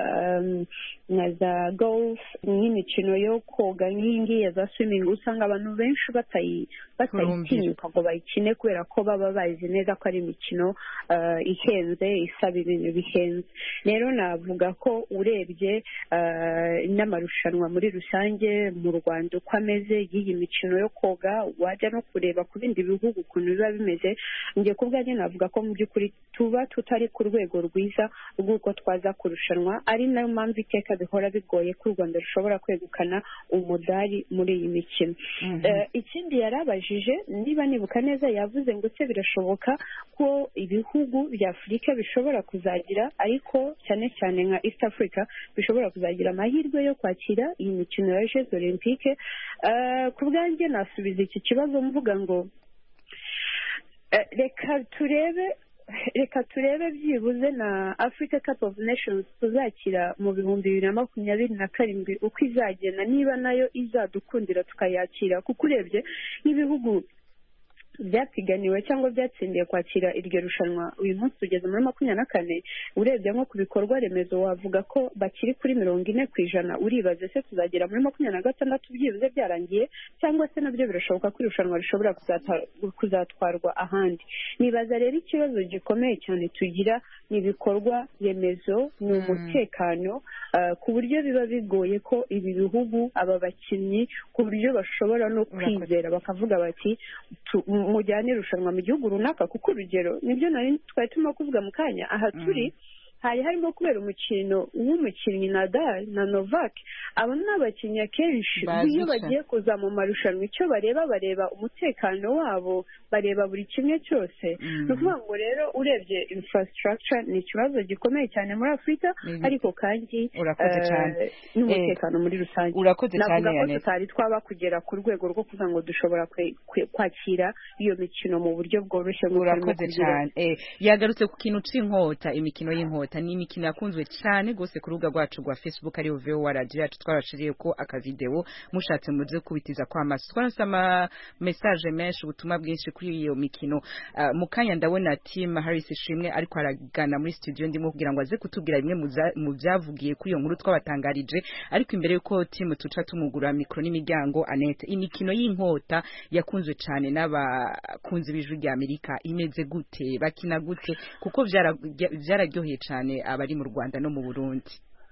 nka za golf nk'imikino yo koga nk'ingiyi za swimming usanga abantu benshi batayi batayitinyuka ngo bayikine kubera ko baba bazi neza ko ari imikino ihenze isaba ibintu bihenze. Rero navuga ko urebye n'amarushanwa muri rusange mu Rwanda uko ameze y'iyi mikino yo koga wajya no kureba ku bindi bihugu ukuntu biba bimeze njye ku bwanjye navuga ko mu by'ukuri tuba tutari ku rwego rwiza rw'uko twaza kurushanwa ari nayo mpamvu iteka bihora bigoye ko u Rwanda rushobora kwegukana umudari muri iyi mikino. Ikindi yarabajije niba nibuka neza yavuze ngo se birashoboka ko ibihugu bya Afurika bishobora kuzagira ariko cyane cyane nka East Africa bishobora kuzagira amahirwe yo kwakira iyi mikino ya Jeux Olympique. Ku bwanjye nasubiza iki kibazo mvuga ngo reka turebe reka turebe byibuze na Africa Cup of Nations tuzakira mu bihumbi bibiri na makumyabiri na karindwi uko izagenda niba nayo izadukundira tukayakira kuko urebye nk'ibihugu byapiganiwe cyangwa byatsindiye kwakira iryo rushanwa uyu munsi tugeze muri makumyabiri na kane urebye nko ku bikorwa remezo wavuga ko bakiri kuri mirongo ine ku ijana uribaze se tuzagera muri makumyabiri na gatandatu byibuze byarangiye cyangwa se nabyo birashoboka ko irushanwa rishobora kuzatwarwa ahandi. Nibaza rero ikibazo gikomeye cyane tugira ni ibikorwa remezo ni umutekano ku buryo biba bigoye ko ibi bihugu aba bakinnyi ku buryo bashobora no kwizera bakavuga bati mujyane irushanwa mu gihugu runaka kuko urugero nibyo nari twari turimo kuvuga mu kanya aha turi hari harimo kubera umukino w'umukinnyi Nadal na Novak abo ni abakinnyi akenshi iyo bagiye kuza mu marushanwa icyo bareba bareba umutekano wabo bareba buri kimwe cyose ni ukuvuga ngo rero urebye infrastructure ni ikibazo gikomeye cyane muri Afurika ariko kandi n'umutekano muri rusange navuga ko tutari twaba kugera ku rwego rwo kuvuga ngo dushobora kwakira iyo mikino mu buryo bworoshye. Urakoze cyane. Yagarutse ku kintu c'inkota imikino y'inkota ni imikino yakunzwe cyane gose ku rubuga rwacu rwa Facebook ari V O Radio yacu twarashiriye ko akavideo mushatse muze kubitiza kwa maso twarasama message menshi ubutumwa bwinshi kuri iyo mikino. Uh, mukanya ndabona team Harris Shimwe ariko aragana muri studio ndimo kugira ngo aze kutubwira bimwe mu byavugiye kuri iyo nkuru twabatangarije ariko imbere yuko team tuca tumugura mikro n'imiryango Annette imikino y'inkota yakunzwe cyane n'abakunzi b'ijwi rya Amerika imeze gute bakina gute kuko byararyoheye cyane abari mu Rwanda no mu Burundi.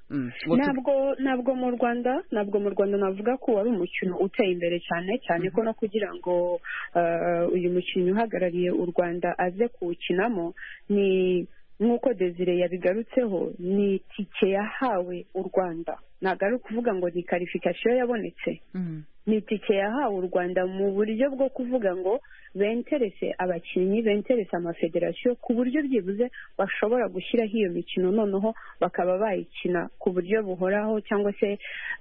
ntabwo ntabwo mu Rwanda ntabwo mu Rwanda navuga ko wari umukino uteye imbere cyane cyane ko no kugira ngo uyu mukino uhagarariye u Rwanda aze kuwukinamo ni nk'uko Desire yabigarutseho ni tike yahawe u Rwanda ntabwo ari ukuvuga ngo ni qualification yabonetse ni itike yahawe u Rwanda mu buryo bwo kuvuga ngo benterese abakinnyi benterese amafederasiyo ku buryo byibuze bashobora gushyiraho iyo mikino noneho bakaba bayikina ku buryo buhoraho cyangwa se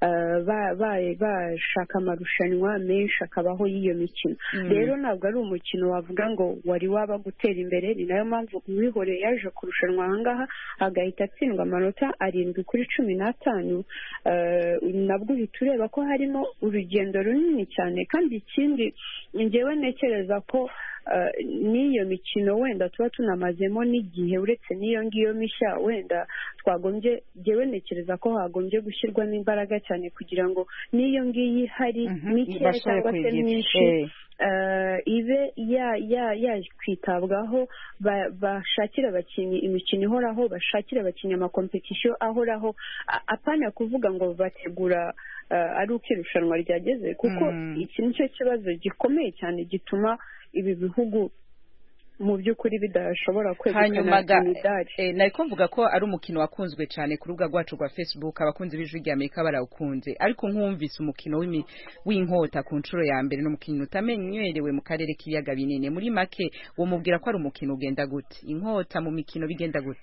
bashaka amarushanwa menshi akabaho y'iyo mikino. Rero ntabwo ari umukino wavuga ngo wari waba gutera imbere ni nayo mpamvu uwihoreye yaje kurushanwa ahangaha agahita atsindwa amanota arindwi kuri cumi n'atanu nabwo uhita ureba ko harimo urugendo urugendo runini cyane kandi ikindi njyewe ntekereza ko n'iyo mikino wenda tuba tunamazemo n'igihe uretse n'iyo ngiyo mishya wenda twagombye njyewe ntekereza ko hagombye gushyirwamo imbaraga cyane kugira ngo n'iyo ngiyo ihari mikeya cyangwa se myinshi ibe yakwitabwaho bashakira abakinnyi imikino ihoraho bashakira abakinnyi amakompetisiyo ahoraho apana kuvuga ngo bategura ari uko irushanwa ryageze kuko iki nicyo kibazo gikomeye cyane gituma ibi bihugu mu by'ukuri bidashobora kwegukana imidari. Nari kumvuga ko ari umukino wakunzwe cyane ku rubuga rwacu rwa Facebook abakunzi b'Ijwi ry'Amerika barawukunze ariko nkumvise umukino w'inkota ku nshuro ya mbere n'umukino utamenyerewe mu karere k'ibiyaga binini muri make wo mubwira ko ari umukino ugenda gute inkota mu mikino bigenda gute?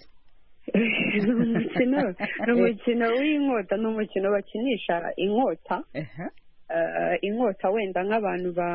umukino umukino w'inkota ni umukino bakinisha inkota inkota wenda nk'abantu ba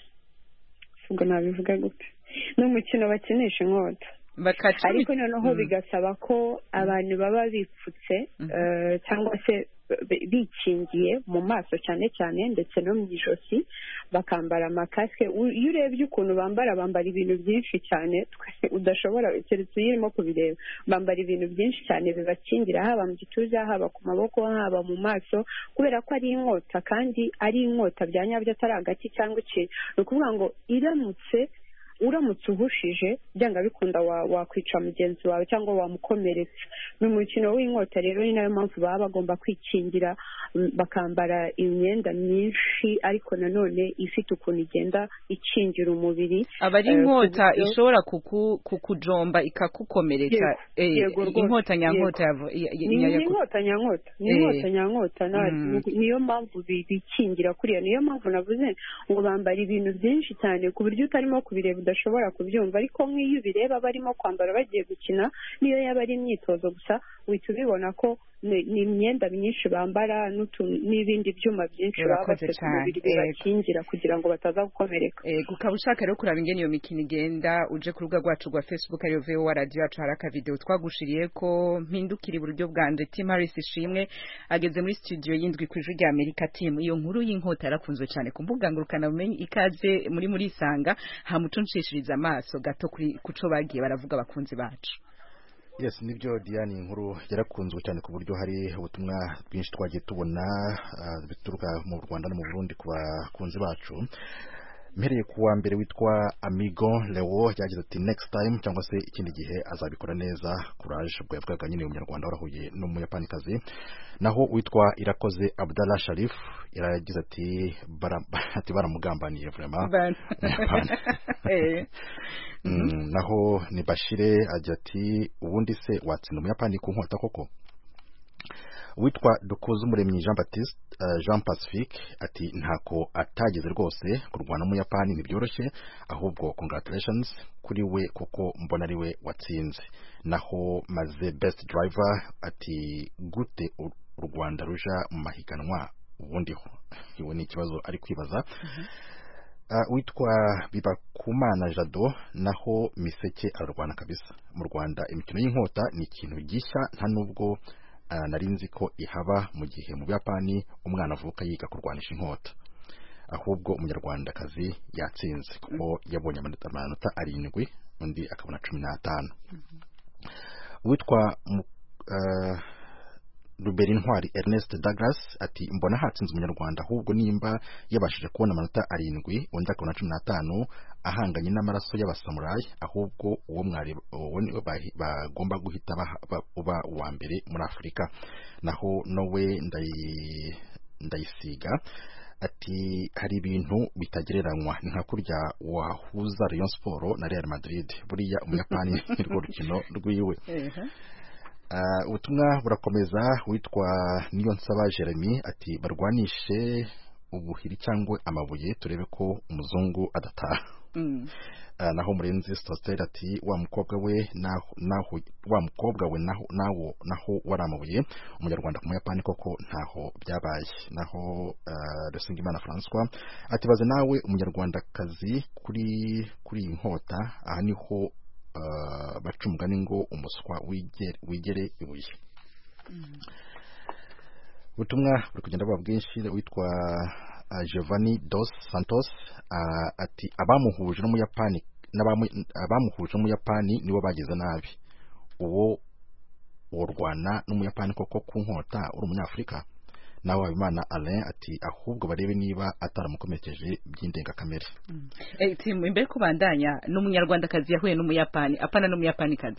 ubwo nabivuga gute ni umukino bakinisha inkota ariko noneho bigasaba ko abantu baba bipfutse cyangwa se bikingiye mu maso cyane cyane ndetse no mu ijosi bakambara amakasike iyo urebye ukuntu bambara bambara ibintu byinshi cyane udashobora keretse uyirimo kubireba bambara ibintu byinshi cyane bibakingira haba mu gituza haba ku maboko haba mu maso kubera ko ari inkota kandi ari inkota bya nyabyo atari agati cyangwa ikintu ni ukuvuga ngo iramutse uramutse uhushije byanga bikunda wakwica mugenzi wawe cyangwa wamukomeretsa ni umukino w'inkota rero ni nayo mpamvu baba bagomba kwikingira bakambara imyenda myinshi ariko nanone ifite ukuntu igenda ikingira umubiri aba ari inkota ishobora kukujomba ikakukomeretsa inkota nyankota ni inkota nyankota ni inkota nyankota niyo mpamvu bikingira kuriya niyo mpamvu navuze ngo bambara ibintu byinshi cyane ku buryo utarimo kubireba udashobora kubyumva ariko nk'iyo ubireba barimo kwambara bagiye gukina niyo yaba ari imyitozo gusa uhita ubibona ko ni imyenda myinshi bambara n'ibindi byuma byinshi baba bafite ku mubiri bibakingira kugira ngo bataza gukomereka. Ukaba ushaka rero kuraba ingene iyo mikino igenda uje ku rubuga rwacu rwa Facebook ariyo V O A radio yacu hari akavideo twagushiriye ko mpindukira iburyo bwanje Tim Harris Ishimwe ageze muri studio y'indwi ku Ijwi ry'Amerika. Tim, iyo nkuru y'inkota yarakunzwe cyane ku mbuga ngurukana bumenyi ikaze muri muri sanga hamutunshishiriza amaso gato kuri kuco bagiye baravuga abakunzi bacu. Yes, nibyo Diane inkuru yarakunzwe cyane ku buryo hari ubutumwa bwinshi twagiye tubona uh, bituruka mu Rwanda no mu Burundi ku bakunzi bacu. Mpereye kuwa mbere witwa Amigo Leo yagize ati next time cyangwa se ikindi gihe azabikora neza courage ubwo yavugaga nyine umunyarwanda warahuye no mu Yapanikazi. Naho witwa Irakoze Abdallah Sharif yaragize ati bara ati baramugambaniye vraiment. Eh. Mm, naho ni Bashire agira ati ubundi se watsinda umuyapani ku nkota koko. Witwa Dukuze Umuremyi Jean Baptiste uh, Jean Pacifique ati ntako atageze rwose kurwana mu Yapani nibyoroshye ahubwo congratulations kuri we kuko mbona ari we watsinze. Naho maze best driver ati gute u Rwanda ruja mu mahiganwa ubundi ho iwe ni ikibazo ari kwibaza. Mm-hmm. Uh, witwa Bibakumana Jado naho Miseke ararwana kabisa mu Rwanda imikino y'inkota ni ikintu gishya nta nubwo uh, narinzi ko ihaba mu gihe mu Buyapani umwana avuka yiga kurwanisha inkota ahubwo umunyarwandakazi yatsinze kuko yabonye amanota arindwi undi akabona cumi n'atanu. Mm-hmm. Witwa uh, Ruberi Ntwari Ernest Douglas ati mbona hatsinze umunyarwanda ahubwo nimba yabashije kubona amanota arindwi undi akabona cumi n'atanu ahanganye n'amaraso y'abasamurai ahubwo uwo mwari bagomba guhita uba uwa mbere muri Afurika. Naho nowe ndayi ndayisiga ati hari ibintu bitagereranywa ni nka kurya wahuza Rayon Sport na Real Madrid buriya umuyapani nirwo rukino rwiwe. Uh, ubutumwa burakomeza witwa Niyonsaba Jeremy ati barwanishe ubuhiri cyangwa amabuye turebe ko umuzungu adataha. Mm. Uh, naho Murenzi Stoster ati wa mukobwa we naho naho wa mukobwa we naho nawo naho waramabuye umunyarwanda ku Muyapani koko ntaho byabaye. Naho uh, Rusingimana François ati baze nawe umunyarwanda kazi kuri kuri inkota aha niho Uh, bacumugani ngo umuswa wigere wigere ibuye. Mm. Ubutumwa buri kugenda bwa bwinshi witwa uh, Giovanni dos Santos uh, ati abamuhuje n'umuyapani abamuhuje n'umuyapani nibo bageze nabi uwo urwana n'umuyapani koko ku nkota uri umunyafrika nawe Habimana Alain ati ahubwo barebe niba ataramukomekeje by'indengakamere. mm. eh timu imbere kubandanya n'umunyarwanda kazi yahuye n'umuyapani apana n'umuyapani kazi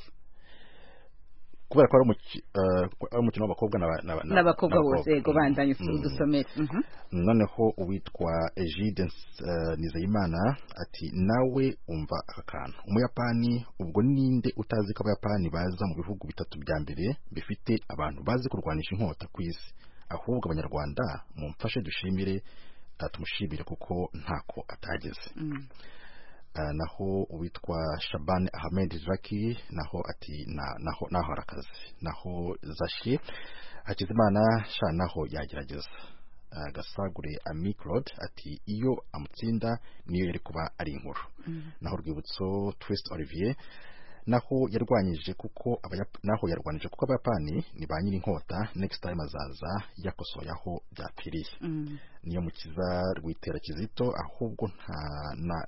kubera ko ari umukino w'abakobwa n'abakobwa bose yego bandanye udusomere. noneho uwitwa Egide Nizeyimana ati nawe umva aka kantu umuyapani ubwo ninde utazi ko abayapani baza mu bihugu bitatu bya mbere bifite abantu bazi kurwanisha inkota ku isi ahubwo abanyarwanda mumfashe dushimire tumushimire kuko ntako atageze. mm. Uh, naho uwitwa Shaban Ahmed Zaki naho ati na, naho naho arakazi naho Zashi Hakizimana sha naho yagerageza. uh, Gasagure Ami Claude ati iyo amutsinda niyo yari kuba ari inkuru. mm. Naho Rwibutso Twist Olivier naho yarwanyije kuko naho yarwanije kuko abayapani ni ba nyiri inkota next time azaza yakosoyaho byapfiriye. mm. Niyo mukiza rwitera Kizito ahubwo nta na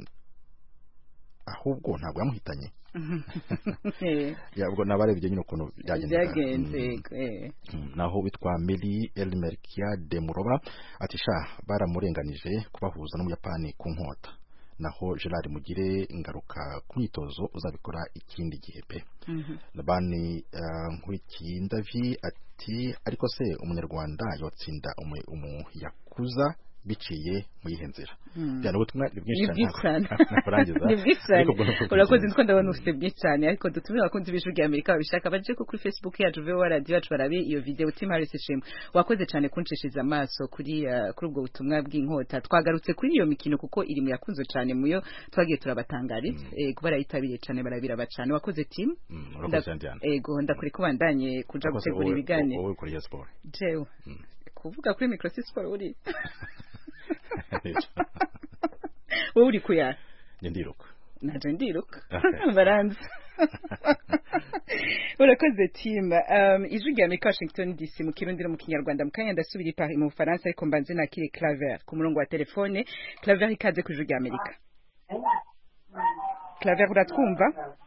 ahubwo ntabwo yamuhitanye yabwo nabarebye nyine ukuntu byagenze. naho witwa Meli Elmerkia de Muroba ati sha baramurenganije kubahuza n'umuyapani ku nkota. Naho Gerard Mugire ingaruka ku myitozo uzabikora ikindi gihe pe. Labani Nkwikindavi ati ariko se umunyarwanda yotsinda umuyakuza biciye mu yihenzera. Byano butumwa nibwinshi cyane urakoze ndiko ndabona ufite byinshi cyane ariko dutumira abakunzi b'ijwi rya Amerika babishaka baje ko kuri Facebook yacu V O A radio yacu barabe iyo video Tim Harris Shim wakoze cyane kuncishiza amaso kuri uh, kuri ubwo butumwa bw'inkota. Twagarutse kuri iyo mikino kuko iri mu yakunzwe cyane muyo twagiye turabatangariza mm. eh kuba rayitabiriye cyane barabira bacane wakoze Tim. mm, ego ndakuri kubandanye kuja gutegura ibiganiro wowe kuri sport jewe mm. kuvuga kuri microsis sport uri wowe uri kuya ndiruka naje ndiruka baranze urakoze Tim. um ijwi rya Amerika Washington D C mu kirundi no mu kinyarwanda mu kanya ndasubira Paris mu Faransa ariko mbanze nakire Claver ku murongo wa telefone. Claver ikaze ku ijwi rya Amerika. Claver uratwumva?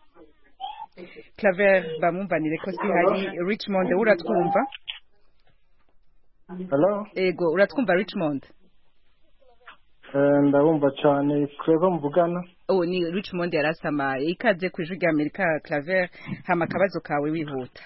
Claver bamumvanire ko si hari Richmond uratwumva? Hello? Ego uratwumva Richmond? Eh ndabumva cyane Claver mvugana. Oh ni Richmond yarasama ikaze ku ijwi rya Amerika. Claver hama kabazo kawe wihuta.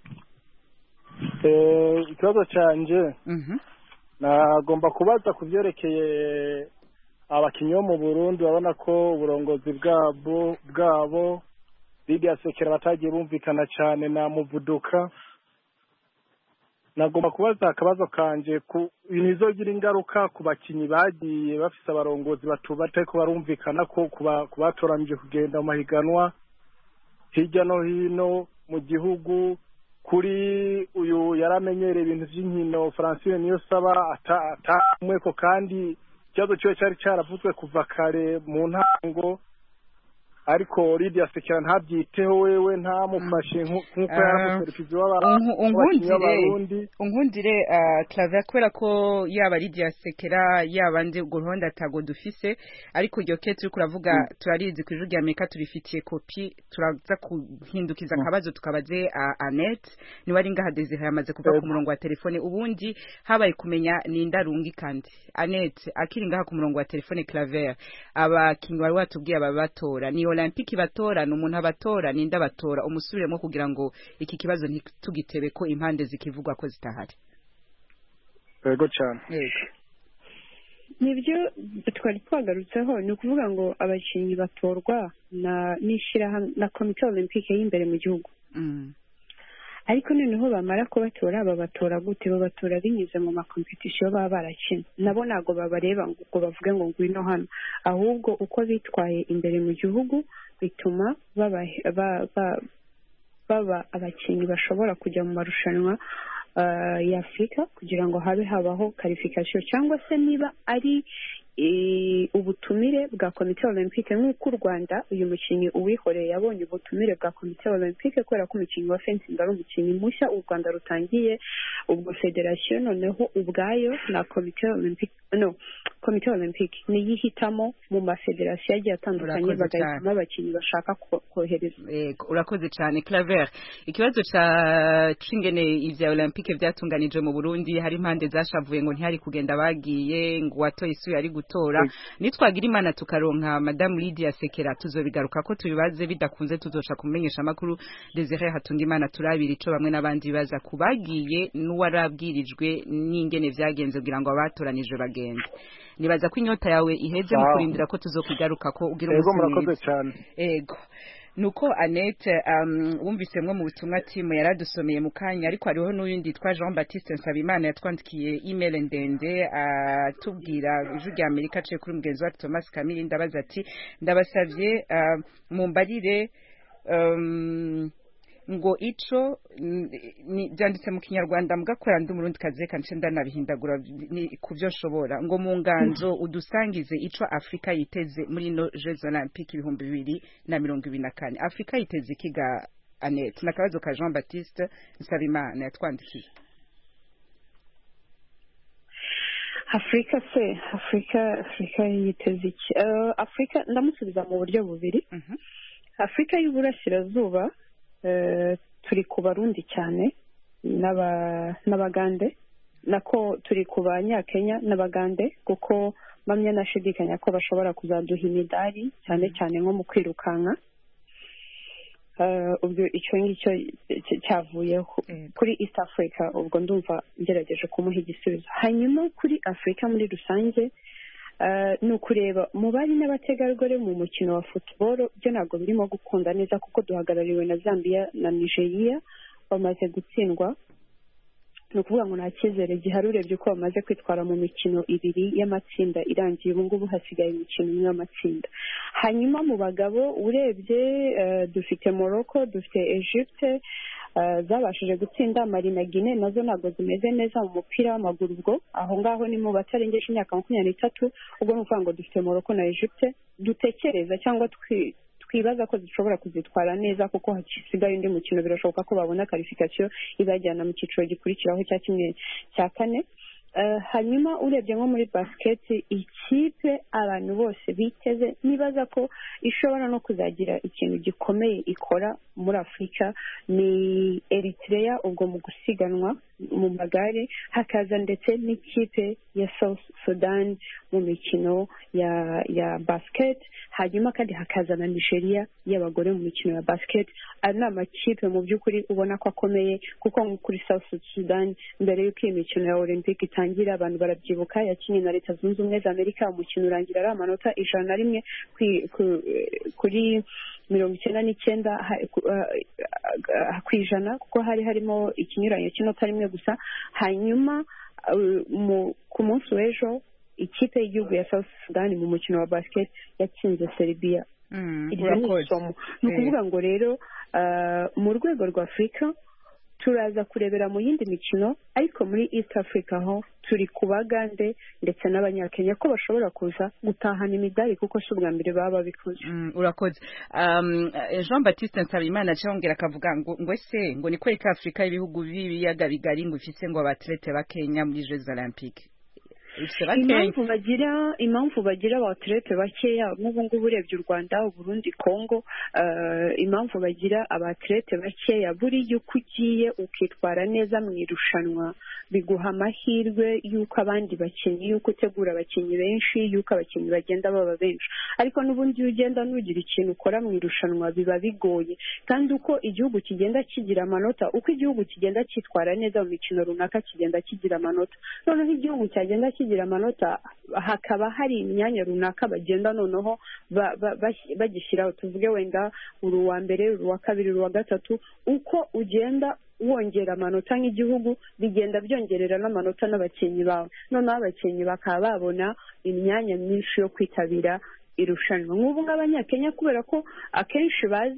Eh ikibazo cyanje mhm nagomba kubaza kuvyerekeye abakinyo mu Burundi babona ko uburongozi bwabo bwabo Lydia Sekera batagiye bumvikana cyane na Muvuduka. Nagomba kubaza akabazo kanje ku binizogira ingaruka ku bakinyi bagiye bafise abarongozi batubate ko barumvikana ko kubatoranije kugenda mu mahiganwa hirya no hino mu gihugu. Kuri uyu yaramenyereye ibintu by'inkino Francine niyo saba atamwe ko kandi cyazo cyo cyari cyaravuzwe kuva kare mu ntango ariko Lydia Sekera ntabyiteho wewe ntamufashe nkuko yaramuserukije w'abarundi. Unkundire Claver kwera ko yaba Lydia Sekera yaba ndi guhonda tago dufise ariko iryo ke turi kuravuga turarizi ku ijwi rya Amerika turifitiye kopi turaza kuhindukiza akabazo tukabaze Annette ni wari ngaha Desire yamaze kuva ku murongo wa telefone ubundi habaye kumenya ni ndarungi kandi Annette akiri ngaha ku murongo wa telefone. Claver abakinyi wari watubwiye ababatora ni Olympique batora n'umuntu abatora ninda batora umusubiremo kugira ngo iki kibazo ntitugitebe ko impande zikivugwa ko zitahari. Yego cyane. Yego. Nibyo twari twagarutseho ni ukuvuga ngo abakinyi batorwa na nishira na Comité Olympique y'imbere mu gihugu. Mm. Ariko noneho bamara ko batora babatora gute babatora binyuze mu makompetisiyo baba barakina nabo nago babareba ngo bavuge ngo ngwino hano ahubwo uko bitwaye imbere mu gihugu bituma baba baba abakinyi bashobora kujya mu marushanwa uh, ya Afrika kugira ngo habe habaho qualification cyangwa se niba ari E, ubutumire bwa Comité Olympique nk'uko u Rwanda uyu mukinyi uwihoreye yabonye ubutumire bwa Comité Olympique kubera ko umukinyi wa fencing ari umukinyi mushya u Rwanda rutangiye ubwo federation noneho ubwayo na Comité Olympique no komite olympique niyo ihitamo mu mafederasiyo agiye atandukanye Urakoze bagahitamo cyane. abakinnyi bashaka ko- kohereza Yego, urakoze cyane Claver. Ikibazo ca cingene ivya Olympique vyatunganije mu Burundi hari impande zashavuye ngo ntihari kugenda bagiye ngo watoye isu yari gutora. Nitwagira imana tukaronka Madame Lydia Sekera tuzobigaruka ko tubibaze bidakunze tuzosha kumenyesha makuru Desire Hatungimana turabira ico bamwe n'abandi baza kubagiye n'uwarabwirijwe n'ingene vyagenze kugira ngo abatoranije bagende. Nibaza ko inyota yawe iheze mu Wow. kurindira ko tuzokigaruka ko ugira Ego umunsi murakoze mwiza. cyane. Ego. Nuko Annette um, wumvisemwe mu butumwa timu yaradusomeye mu kanya ariko hariho n'uyundi twa Jean Baptiste Nsabimana yatwandikiye email ndende atubwira uh, ijwi rya Amerika aciye kuri mugenzi wa Thomas Kamili ndabaza ati ndabasavye uh, mumbarire um, ngo ico ni byanditse mu kinyarwanda mugakora ndi umurundi kaze kanje ndanabihindagura kuvyo nshobora ngo mu nganzo udusangize ico Afrika yiteze muri no Jeux Olympiques ibihumbi bibiri na mirongo ibiri na kane. Afrika yiteze ikiga Annette nakabazo ka Jean Baptiste Nsabimana yatwandikiye. Afrika se Afrika Afrika yiteze iki uh, Afrika ndamusubiza mu buryo bubiri. Mhm. Uh -huh. Afrika y'uburasirazuba uh, turi ku Barundi cyane n'aba n'abagande nako turi ku Banyakenya n'abagande kuko bamwe nashidikanya ko bashobora kuzaduha imidari cyane cyane nko mu kwirukanka. Uh, ubwo icyo ngicyo cyavuyeho kuri East Africa ubwo ndumva ngerageje kumuha igisubizo. Hanyuma kuri Afrika muri rusange uh, ni ukureba mu bari n'abategarugori mu mukino wa football byo ntabwo birimo gukunda neza kuko duhagarariwe na Zambia na Nigeria bamaze gutsindwa. Ni ukuvuga ngo nta cyizere gihari urebye uko bamaze kwitwara mu mikino ibiri y'amatsinda irangiye ubu ngubu hasigaye imikino imwe y'amatsinda. Hanyuma mu bagabo urebye uh, dufite Morocco dufite Egypte uh, zabashije gutsinda Mali na Guinea nazo ntabwo zimeze neza mu mupira w'amaguru ubwo aho ngaho ni mu batarengeje imyaka makumyabiri n'itatu ubwo ni ukuvuga ngo dufite Morocco na Egypte dutekereza cyangwa twi twibaza ko zishobora kuzitwara neza kuko hasigaye undi mukino birashoboka ko babona qualification ibajyana mu cyiciro gikurikiraho cya kimwe cya kane. Uh, hanyuma urebye nko muri basket ikipe abantu bose biteze nibaza ko ishobora no kuzagira ikintu gikomeye ikora muri Afrika ni Eritrea ubwo mu gusiganwa mu magare hakaza ndetse n'ikipe ya South Sudan mu mikino ya ya basket hanyuma kandi hakaza na Nigeria y'abagore mu mikino ya basket. Ari n'amakipe mu by'ukuri ubona ko akomeye kuko muri South Sudan mbere y'uko iyi mikino ya Olympic itangira abantu barabyibuka yakinye na Leta Zunze Ubumwe za Amerika umukino urangira ari amanota ijana na rimwe kuri mirongo icyenda n'icyenda ku ijana kuko hari harimo ikinyuranyo cy'inota rimwe gusa. Hanyuma ku munsi w'ejo ikipe y'igihugu ya South Sudan mu mukino wa basket yatsinze Serbia. Iryo ni isomo. Ni ukuvuga ngo rero mu rwego rwa Afurika turaza kurebera mu yindi mikino ariko muri East Africa ho turi ku Bagande ndetse n'Abanyakenya ko bashobora kuza gutahana imidari kuko si ubwa mbere baba babikoze. Mm, urakoze. Um, Jean Baptiste Nsabimana cyongera akavuga ngo ngo ese ngo ni kwereka Afrika ibihugu bibiyaga bigari ngo ifise ngo abatlete ba Kenya muri Jeux Olympiques. Impamvu bagira impamvu bagira abatlete bakeya nk'ubu ngubu urebye u Rwanda u Burundi Congo uh, impamvu bagira abatlete bakeya buriya uko ugiye ukitwara neza mu irushanwa biguha amahirwe y'uko abandi bakinnyi y'uko utegura abakinnyi benshi y'uko abakinnyi bagenda baba benshi ariko n'ubundi iyo ugenda nugira ikintu ukora mu irushanwa biba bigoye kandi uko igihugu kigenda kigira amanota uko igihugu kigenda cyitwara neza mu mikino runaka kigenda kigira amanota noneho igihugu cyagenda kigira amanota hakaba hari imyanya runaka bagenda noneho bagishyiraho tuvuge wenda uri uwa mbere uri uwa kabiri uri uwa gatatu uko ugenda wongera amanota nk'igihugu bigenda byongerera n'amanota n'abakinnyi bawe noneho abakinnyi bakaba babona imyanya myinshi yo kwitabira irushanwa nk'ubu ng'Abanyakenya kubera ko akenshi baza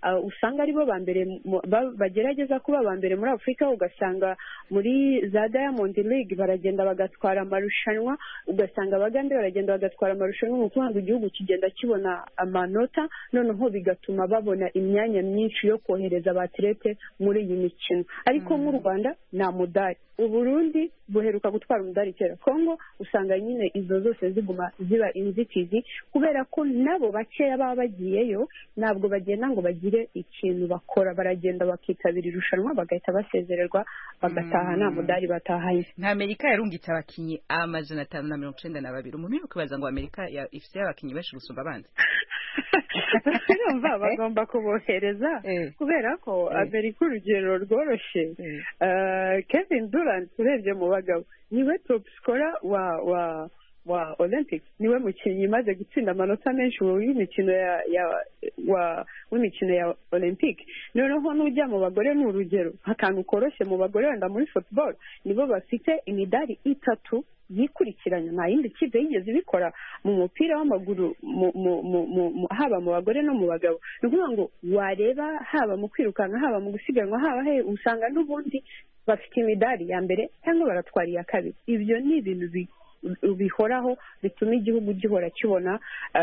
uh, usanga aribo ba mbere bagerageza kuba ba mbere muri Afurika, ugasanga muri za Diamond League baragenda bagatwara amarushanwa, ugasanga abagande baragenda bagatwara amarushanwa, mu kuvuga ngo igihugu kigenda kibona amanota, noneho bigatuma babona imyanya myinshi yo kohereza abatlete muri iyi mikino. Ariko mu Rwanda nta mudari, u Burundi buheruka gutwara umudari kera, Kongo usanga nyine izo zose ziguma ziba inzitizi kubera ko nabo bakeya baba bagiyeyo ntabwo bagenda ngo bagire ikintu bakora, baragenda bakitabira irushanwa bagahita basezererwa bagataha nta mudari batahaye. Nka Amerika yarungitse abakinyi amajana atanu na mirongo icenda na babiri, umuntu yo kubaza ngo Amerika ifise abakinyi benshi gusumba abandi. Urumva bagomba kubohereza kubera ko Amerika urugero rworoshe. Kevin Durant urebye mu bagabo niwe top scorer wa wa wa Olympics, niwe mukinnyi maze gutsinda amanota menshi w'imikino ya ya wa w'imikino ya Olympic. Noneho n'ujya mu bagore ni urugero akantu koroshye mu bagore wenda muri football nibo bafite imidari itatu yikurikiranya, nta yindi kipe yigeze ibikora mu mupira w'amaguru haba mu bagore no mu bagabo. Ni ukuvuga ngo wareba haba mu kwirukanka haba mu gusiganwa haba he usanga n'ubundi bafite imidari ya mbere cyangwa baratwara iya kabiri. Ibyo ni ibintu bihoraho bituma igihugu gihora kibona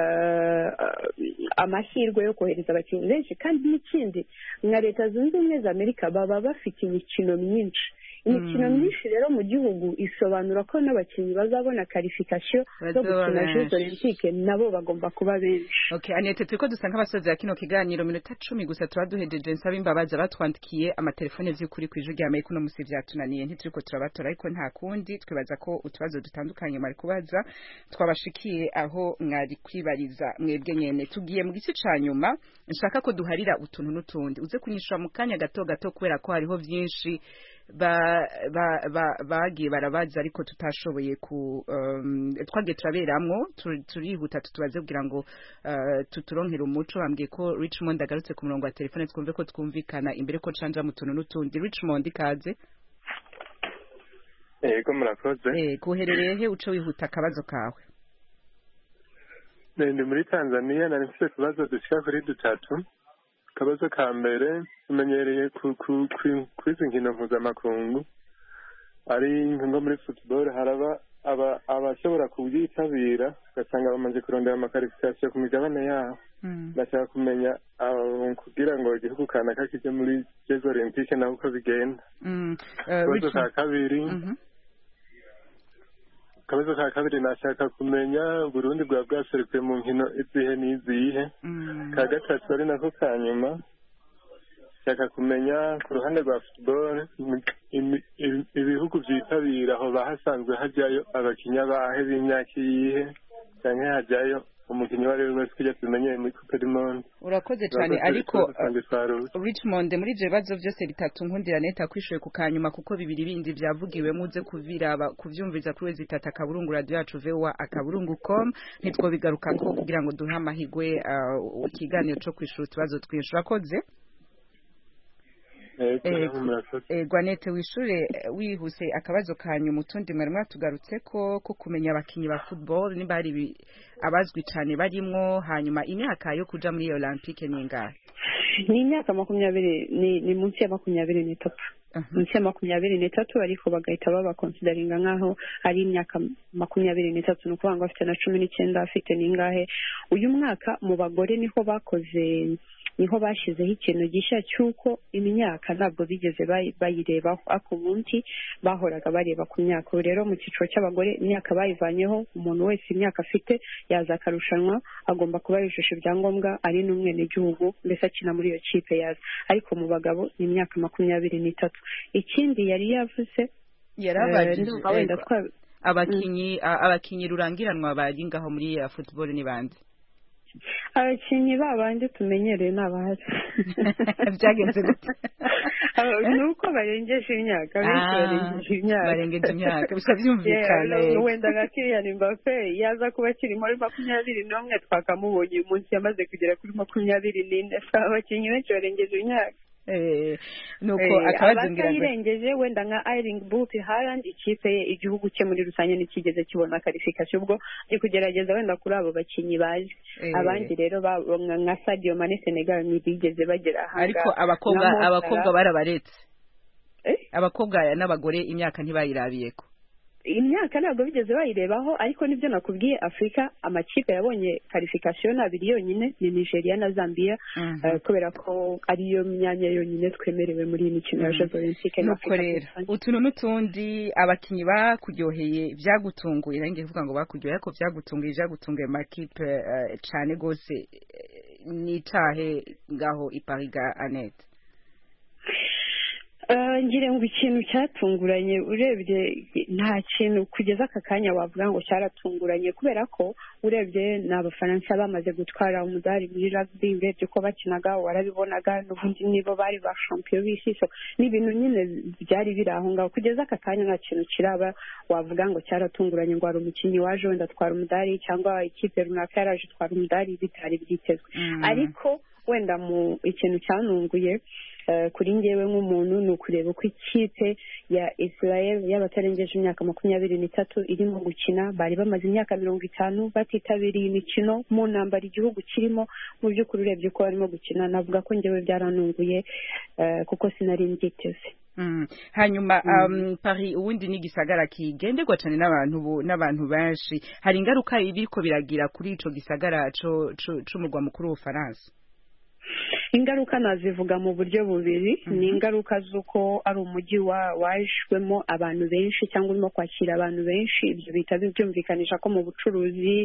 amahirwe yo kohereza abakinnyi benshi. Kandi n'ikindi nka Leta Zunze Ubumwe za Amerika baba bafite imikino myinshi, imikino myinshi rero mu gihugu isobanura ko n'abakinnyi bazabona qualification zo gukina Jeux Olympique nabo bagomba kuba benshi. Okay, Anete, turiko dusa nk'abasoza kino kiganiro minota cumi gusa turaduhejeje, nsaba imbabazi abatwandikiye amatelefone vy'ukuri kw'ijwi rya Amerika no musi vyatunaniye ntituriko turabatora, ariko nta kundi twibaza ko utubazo dutandukanye mwari kubaza twabashikiye aho mwari kwibariza mwebwe nyene. Tugiye mu gice ca nyuma, nshaka ko duharira utuntu n'utundi uze kunyishura mu kanya gato gato kubera ko hariho vyinshi ba ba ba bagiye barabaza ariko tutashoboye ku um, twagiye turaberamwo turihuta tutubaze kugira ngo uh, tuturonkera umuco. Bambwiye ko Richmond agarutse ku murongo wa telefone twumve ko twumvikana imbere ko canja mu tuntu n'utundi. Richmond ikaze. Ego murakoze. Eh kuherereye he uco wihuta akabazo kawe? Ndi muri Tanzania nari mfite kubazo dushika kuri dutatu. Akabazo ka mbere tumenyereye ku ku kwizi nkino mpuzamakungu ari nko muri football haraba aba abashobora kubyitabira ugasanga bamaze kurondera amakarifikasiyo ku migabane yabo. Ndashaka kumenya kugira ngo igihugu kanaka kije muri Jeux Olympique naho uko bigenda. Akabazo ka kabiri Akabazo ka kabiri nashaka kumenya Burundi bwa bwaserukiye mu nkino izihe n'izihe. Ka gatatu ari nako ka nyuma nshaka kumenya ku ruhande rwa football ibihugu byitabira aho bahasanzwe hajyayo abakinya bahe b'imyaka iyihe cyangwa hajyayo umukinnyi wari wese kujya tumenyeye muri Coupe du Monde. Urakoze cyane, ariko Richmond muri ivyo bibazo vyose bitatu nkundira neta kwishuye ku kanyuma kuko bibiri bindi vyavugiwe muze kuviraba kuvyumviza kuri wezi tata kaburungu radio yacu vewa akaburungu com nitwo bigaruka ko kugira ngo duha amahigwe uh, ikiganiro cyo kwishura tubazo twinshi. Urakoze. Eh Gwanete wishure wihuse akabazo kanyu mutundi mwari mwatugarutse ko ko kumenya abakinyi ba football nimba hari abazwi cyane barimwo, hanyuma imyaka yo kuja muri Olympique ni ngahe? Ni imyaka makumyabiri, ni ni munsi ya makumyabiri n'itatu. Munsi ya makumyabiri n'itatu ariko bagahita baba consideringa nkaho ari imyaka makumyabiri n'itatu, no kuvuga ngo afite na cumi n'icyenda afite ningahe. Uyu mwaka mu bagore niho bakoze niho bashizeho ikintu gishya cy'uko imyaka ntabwo bigeze bayireba ako munsi bahoraga bareba ku myaka. Rero mu cyiciro cy'abagore imyaka bayivanyeho, umuntu wese imyaka afite yaza akarushanwa agomba kuba yujuje ibyangombwa ari n'umwenegihugu mbese akina muri iyo kipe yaza. Ariko mu bagabo ni imyaka makumyabiri n'itatu. Ikindi yari yavuze yarabajije abakinyi abakinyi rurangiranwa bari ngaho muri ya football ni bande? Abakinyi babandi tumenyereye n'abahari. Byagenze gute? Nuko barengeje imyaka, benshi barengeje imyaka. Barengeje imyaka, bisa byumvikana. Wenda nka Kylian Mbappe yaza kuba kiri muri makumyabiri n'umwe twakamubonye umunsi yamaze kugera kuri makumyabiri n'ine. Abakinyi benshi barengeje imyaka. eh nuko akabazungira abayirengeje wenda nka Erling Braut Haaland ikipe igihugu cye muri rusange nikigeze kibona qualification ubwo ni kugerageza wenda kuri abo bakinyi baje abandi rero nka Sadio Mane Senegal ntibigeze bagera hanga ariko abakobwa abakobwa barabaretse abakobwa n'abagore imyaka ntibayirabiyeko imyaka ntabwo bigeze bayirebaho ariko nibyo nakubwiye Afrika amakipe yabonye qualification abiri yonyine ni Nigeria na Zambia kubera ko ariyo myanya yonyine twemerewe muri iyi mikino ya Jeux Olympiques nuko rero utuntu n'utundi abakinyi bakuryoheye byagutunguye nange kuvuga ngo bakuryoheye ko byagutunguye byagutunguye makipe cyane gose ni tahe ngaho ipariga Annette ngire ngo ikintu cyatunguranye urebye nta kintu kugeza aka kanya wavuga ngo cyaratunguranye kubera ko urebye n'abafaransa bamaze gutwara umudari muri rugby urebye ko bakinaga warabibonaga n'ubundi nibo bari ba champion b'isi so n'ibintu nyine byari biri aho ngaho kugeza aka kanya nta kintu kiraba wavuga ngo cyaratunguranye ngo ari umukinnyi waje wenda atwara umudari cyangwa ikipe runaka yaraje atwara umudari bitari byitezwe ariko wenda mu ikintu cyanunguye kuri njyewe nk'umuntu ni ukureba uko ikipe ya Israel y'abatarengeje imyaka makumyabiri n'itatu irimo gukina bari bamaze imyaka mirongo itanu batitabiriye imikino mu ntambara igihugu kirimo mu by'ukuri urebye ko barimo gukina navuga ko njyewe byaranunguye kuko sinari mbyiteze hanyuma Paris ubundi ni gisagara kigenderwa cyane n'abantu n'abantu benshi hari ingaruka ibiko biragira kuri ico gisagara cyo c'umurwa mukuru w'Ufaransa ingaruka nazivuga mu buryo bubiri ni ingaruka z'uko ari umujyi wajwemo abantu benshi cyangwa urimo kwakira abantu benshi ibyo bihita byumvikanisha ko mu bucuruzi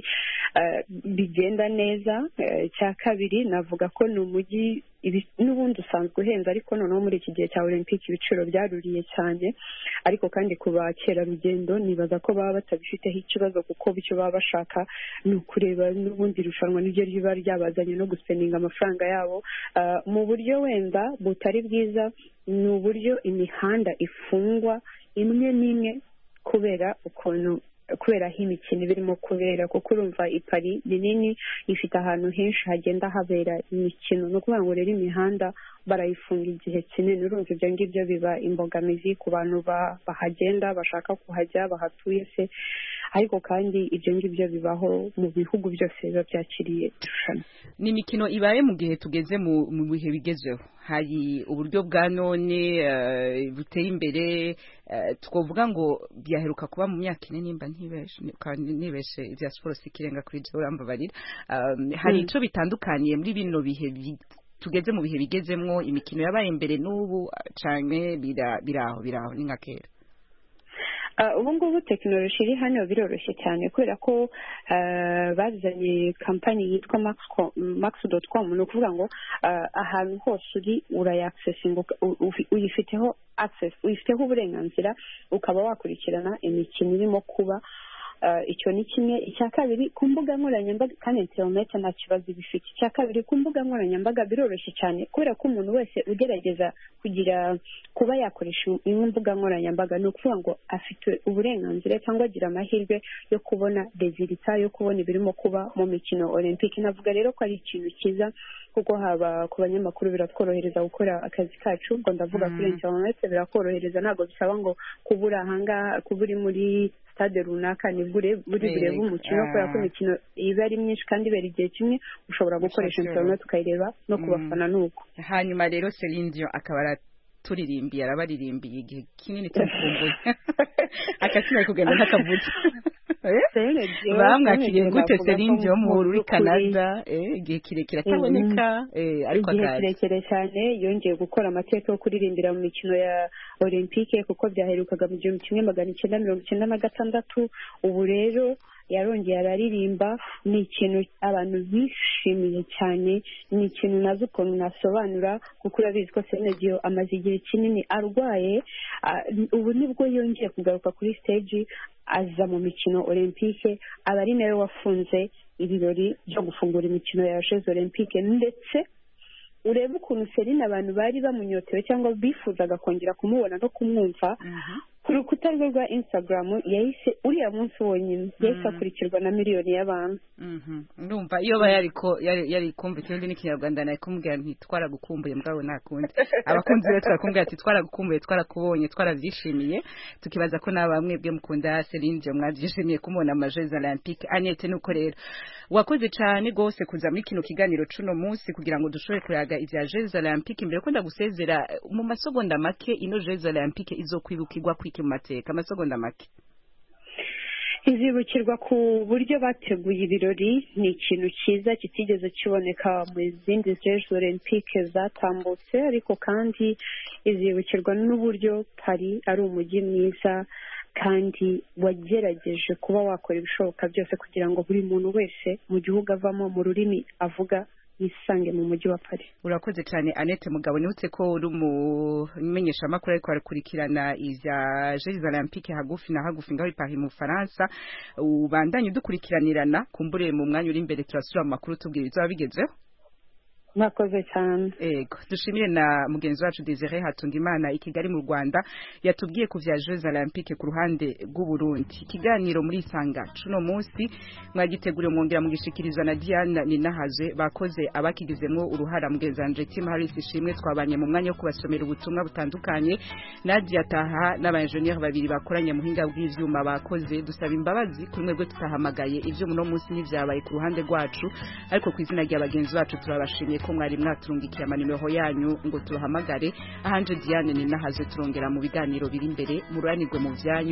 bigenda neza cya kabiri navuga ko ni umujyi n'ubundi usanzwe uhenze ariko noneho muri iki gihe cya Olympique ibiciro byaruriye cyane ariko kandi ku bakerarugendo nibaza ko baba batabifiteho ikibazo kuko bityo baba bashaka ni ukureba n'ubundi irushanwa niryo riba ryabazanye no guseninga amafaranga yabo mu buryo wenda butari bwiza ni uburyo imihanda ifungwa imwe n'imwe kubera ukuntu kubera aho imikino birimo kubera kuko urumva ipari ni nini ifite ahantu henshi hagenda habera imikino no kuvuga ngo rero imihanda barayifunga igihe kinini urumva ibyo ngibyo biba imbogamizi ku bantu bahagenda bashaka kuhajya bahatuye se ariko kandi ibyo ngibyo bibaho mu bihugu byose biba byakiriye ni imikino ibaye mu gihe tugeze mu bihe bigezeho hari uburyo bwa none buteye imbere twavuga ngo byaheruka kuba mu myaka ine nimba ntibeshe ibya siporo sikirenga kuri byo urambabarira hari icyo bitandukaniye muri bino bihe tugeze mu bihe bigezemwo imikino yabaye imbere n'ubu cyane biraho biraho ni nka kera ubu ngubu tekinoloji iri hano biroroshye cyane kubera ko bazanye kampani yitwa max doti komu ni ukuvuga ngo ahantu hose uri urayakisesinga uyifiteho akisesi uyifiteho uburenganzira ukaba wakurikirana imikino irimo kuba icyo ni kimwe icya kabiri ku mbuga nkoranyambaga kandi interineti nta kibazo bifite icya kabiri ku mbuga nkoranyambaga biroroshye cyane kubera ko umuntu wese ugerageza kugira kuba yakoresha imbuga nkoranyambaga ni ukuvuga ngo afite uburenganzira cyangwa agira amahirwe yo kubona rezilita yo kubona ibirimo kuba mu mikino olympique navuga rero ko ari ikintu cyiza kuko haba ku banyamakuru biratworohereza gukora akazi kacu ubwo ndavuga kuri interineti birakorohereza ntabwo bisaba ngo kubura ahangaha kuba uri muri stade runaka ni buri burebe umukino kubera ko imikino iba ari myinshi kandi ibera igihe kimwe ushobora gukoresha internet ukayireba no kubafana nuko hanyuma rero Celine Dion akaba turirimbiye arabaririmbiye igihe kinini cy'akumbuye akakina kugenda ntakavuga bamwakiriye gute Celine Dion muri Canada igihe kirekire ataboneka ariko igihe kirekire cyane yongeye gukora amateka yo kuririmbira mu mikino ya Olympique kuko byaherukaga mu gihumbi kimwe magana cyenda mirongo icyenda na gatandatu ubu rero yarongeye araririmba ni ikintu abantu bishimiye cyane ni ikintu nazo ukuntu nasobanura kuko urabizi ko Celine Dion amaze igihe kinini arwaye ubu nibwo yongeye kugaruka kuri stage aza mu mikino Olympique aba ari nawe wafunze ibirori byo gufungura imikino ya Jeux Olympique ndetse urebe ukuntu Celine abantu bari bamunyotewe cyangwa bifuzaga kongera kumubona no kumwumva ku rukuta rwe rwa instagram yahise uriya munsi wonyine yahise akurikirwa na miliyoni y'abantu. ndumva iyo ba yariko yari kumva ikindi n'ikinyarwanda nayo kumbwira nti twaragukumbuye mugabo nakundi abakunzi be twarakumbwira ati twaragukumbuye twarakubonye twaravyishimiye tukibaza ko nabamwe bwe mukunda Celine Dion mwavyishimiye kumubona amajeux olympique. Agnete nuko rero wakoze cyane gose kuza muri kino kiganiro cuno munsi kugira ngo dushobore kuyaga ivya Jeux Olympique. Mbere ko ndagusezera mu masegonda make ino Jeux Olympique izokwibukirwa kwiki mu mateka amasegonda make. izibukirwa ku buryo bateguye ibirori, ni ikintu cyiza kitigeze kiboneka mu zindi Jeux Olympique zatambutse, ariko kandi izibukirwa n'uburyo Paris ari umujyi mwiza kandi wagerageje kuba wakora ibishoboka byose kugira ngo buri muntu wese mu gihugu avamo mu rurimi avuga yisange mu mujyi wa Paris. Urakoze cyane Annette Mugabo, nibutse ko uri umumenyesha makuru ariko arakurikirana ivya Jeux Olympique hagufi na hagufi ngaho i Paris mu Faransa. Ubandanye dukurikiranirana kumbure mu mwanya uri imbere turasura mu makuru tubwira izaba bigezeho. Mwakoze cyane. Ego dushimire na mugenzi wacu Desire Hatungimana i Kigali mu Rwanda yatubwiye ku vya Jeux Olympique ku ruhande rw'u Burundi. Ikiganiro muri Sanga cuno munsi mwagiteguriye mwongera mugishikirizwa na Diane Ninahaze, bakoze abakigizemwo uruhara mugenzi wanje Tim Harris ishimwe twabanye mu mwanya wo kubasomera ubutumwa butandukanye. Nadia Taha n'abanjeniyeri babiri bakoranye muhinga bw'ivyuma bakoze. Dusaba imbabazi kuri mwebwe tutahamagaye ivyo muno munsi n'ivyabaye ku ruhande rwacu, ariko ku izina ry'abagenzi bacu turabashimiye ko mwari mwaturungikiye amanimero yanyu ngo tuhamagare. Ahanje Diane Ninahaze turongera mu biganiro biri imbere mururanirwe mu vyanyu.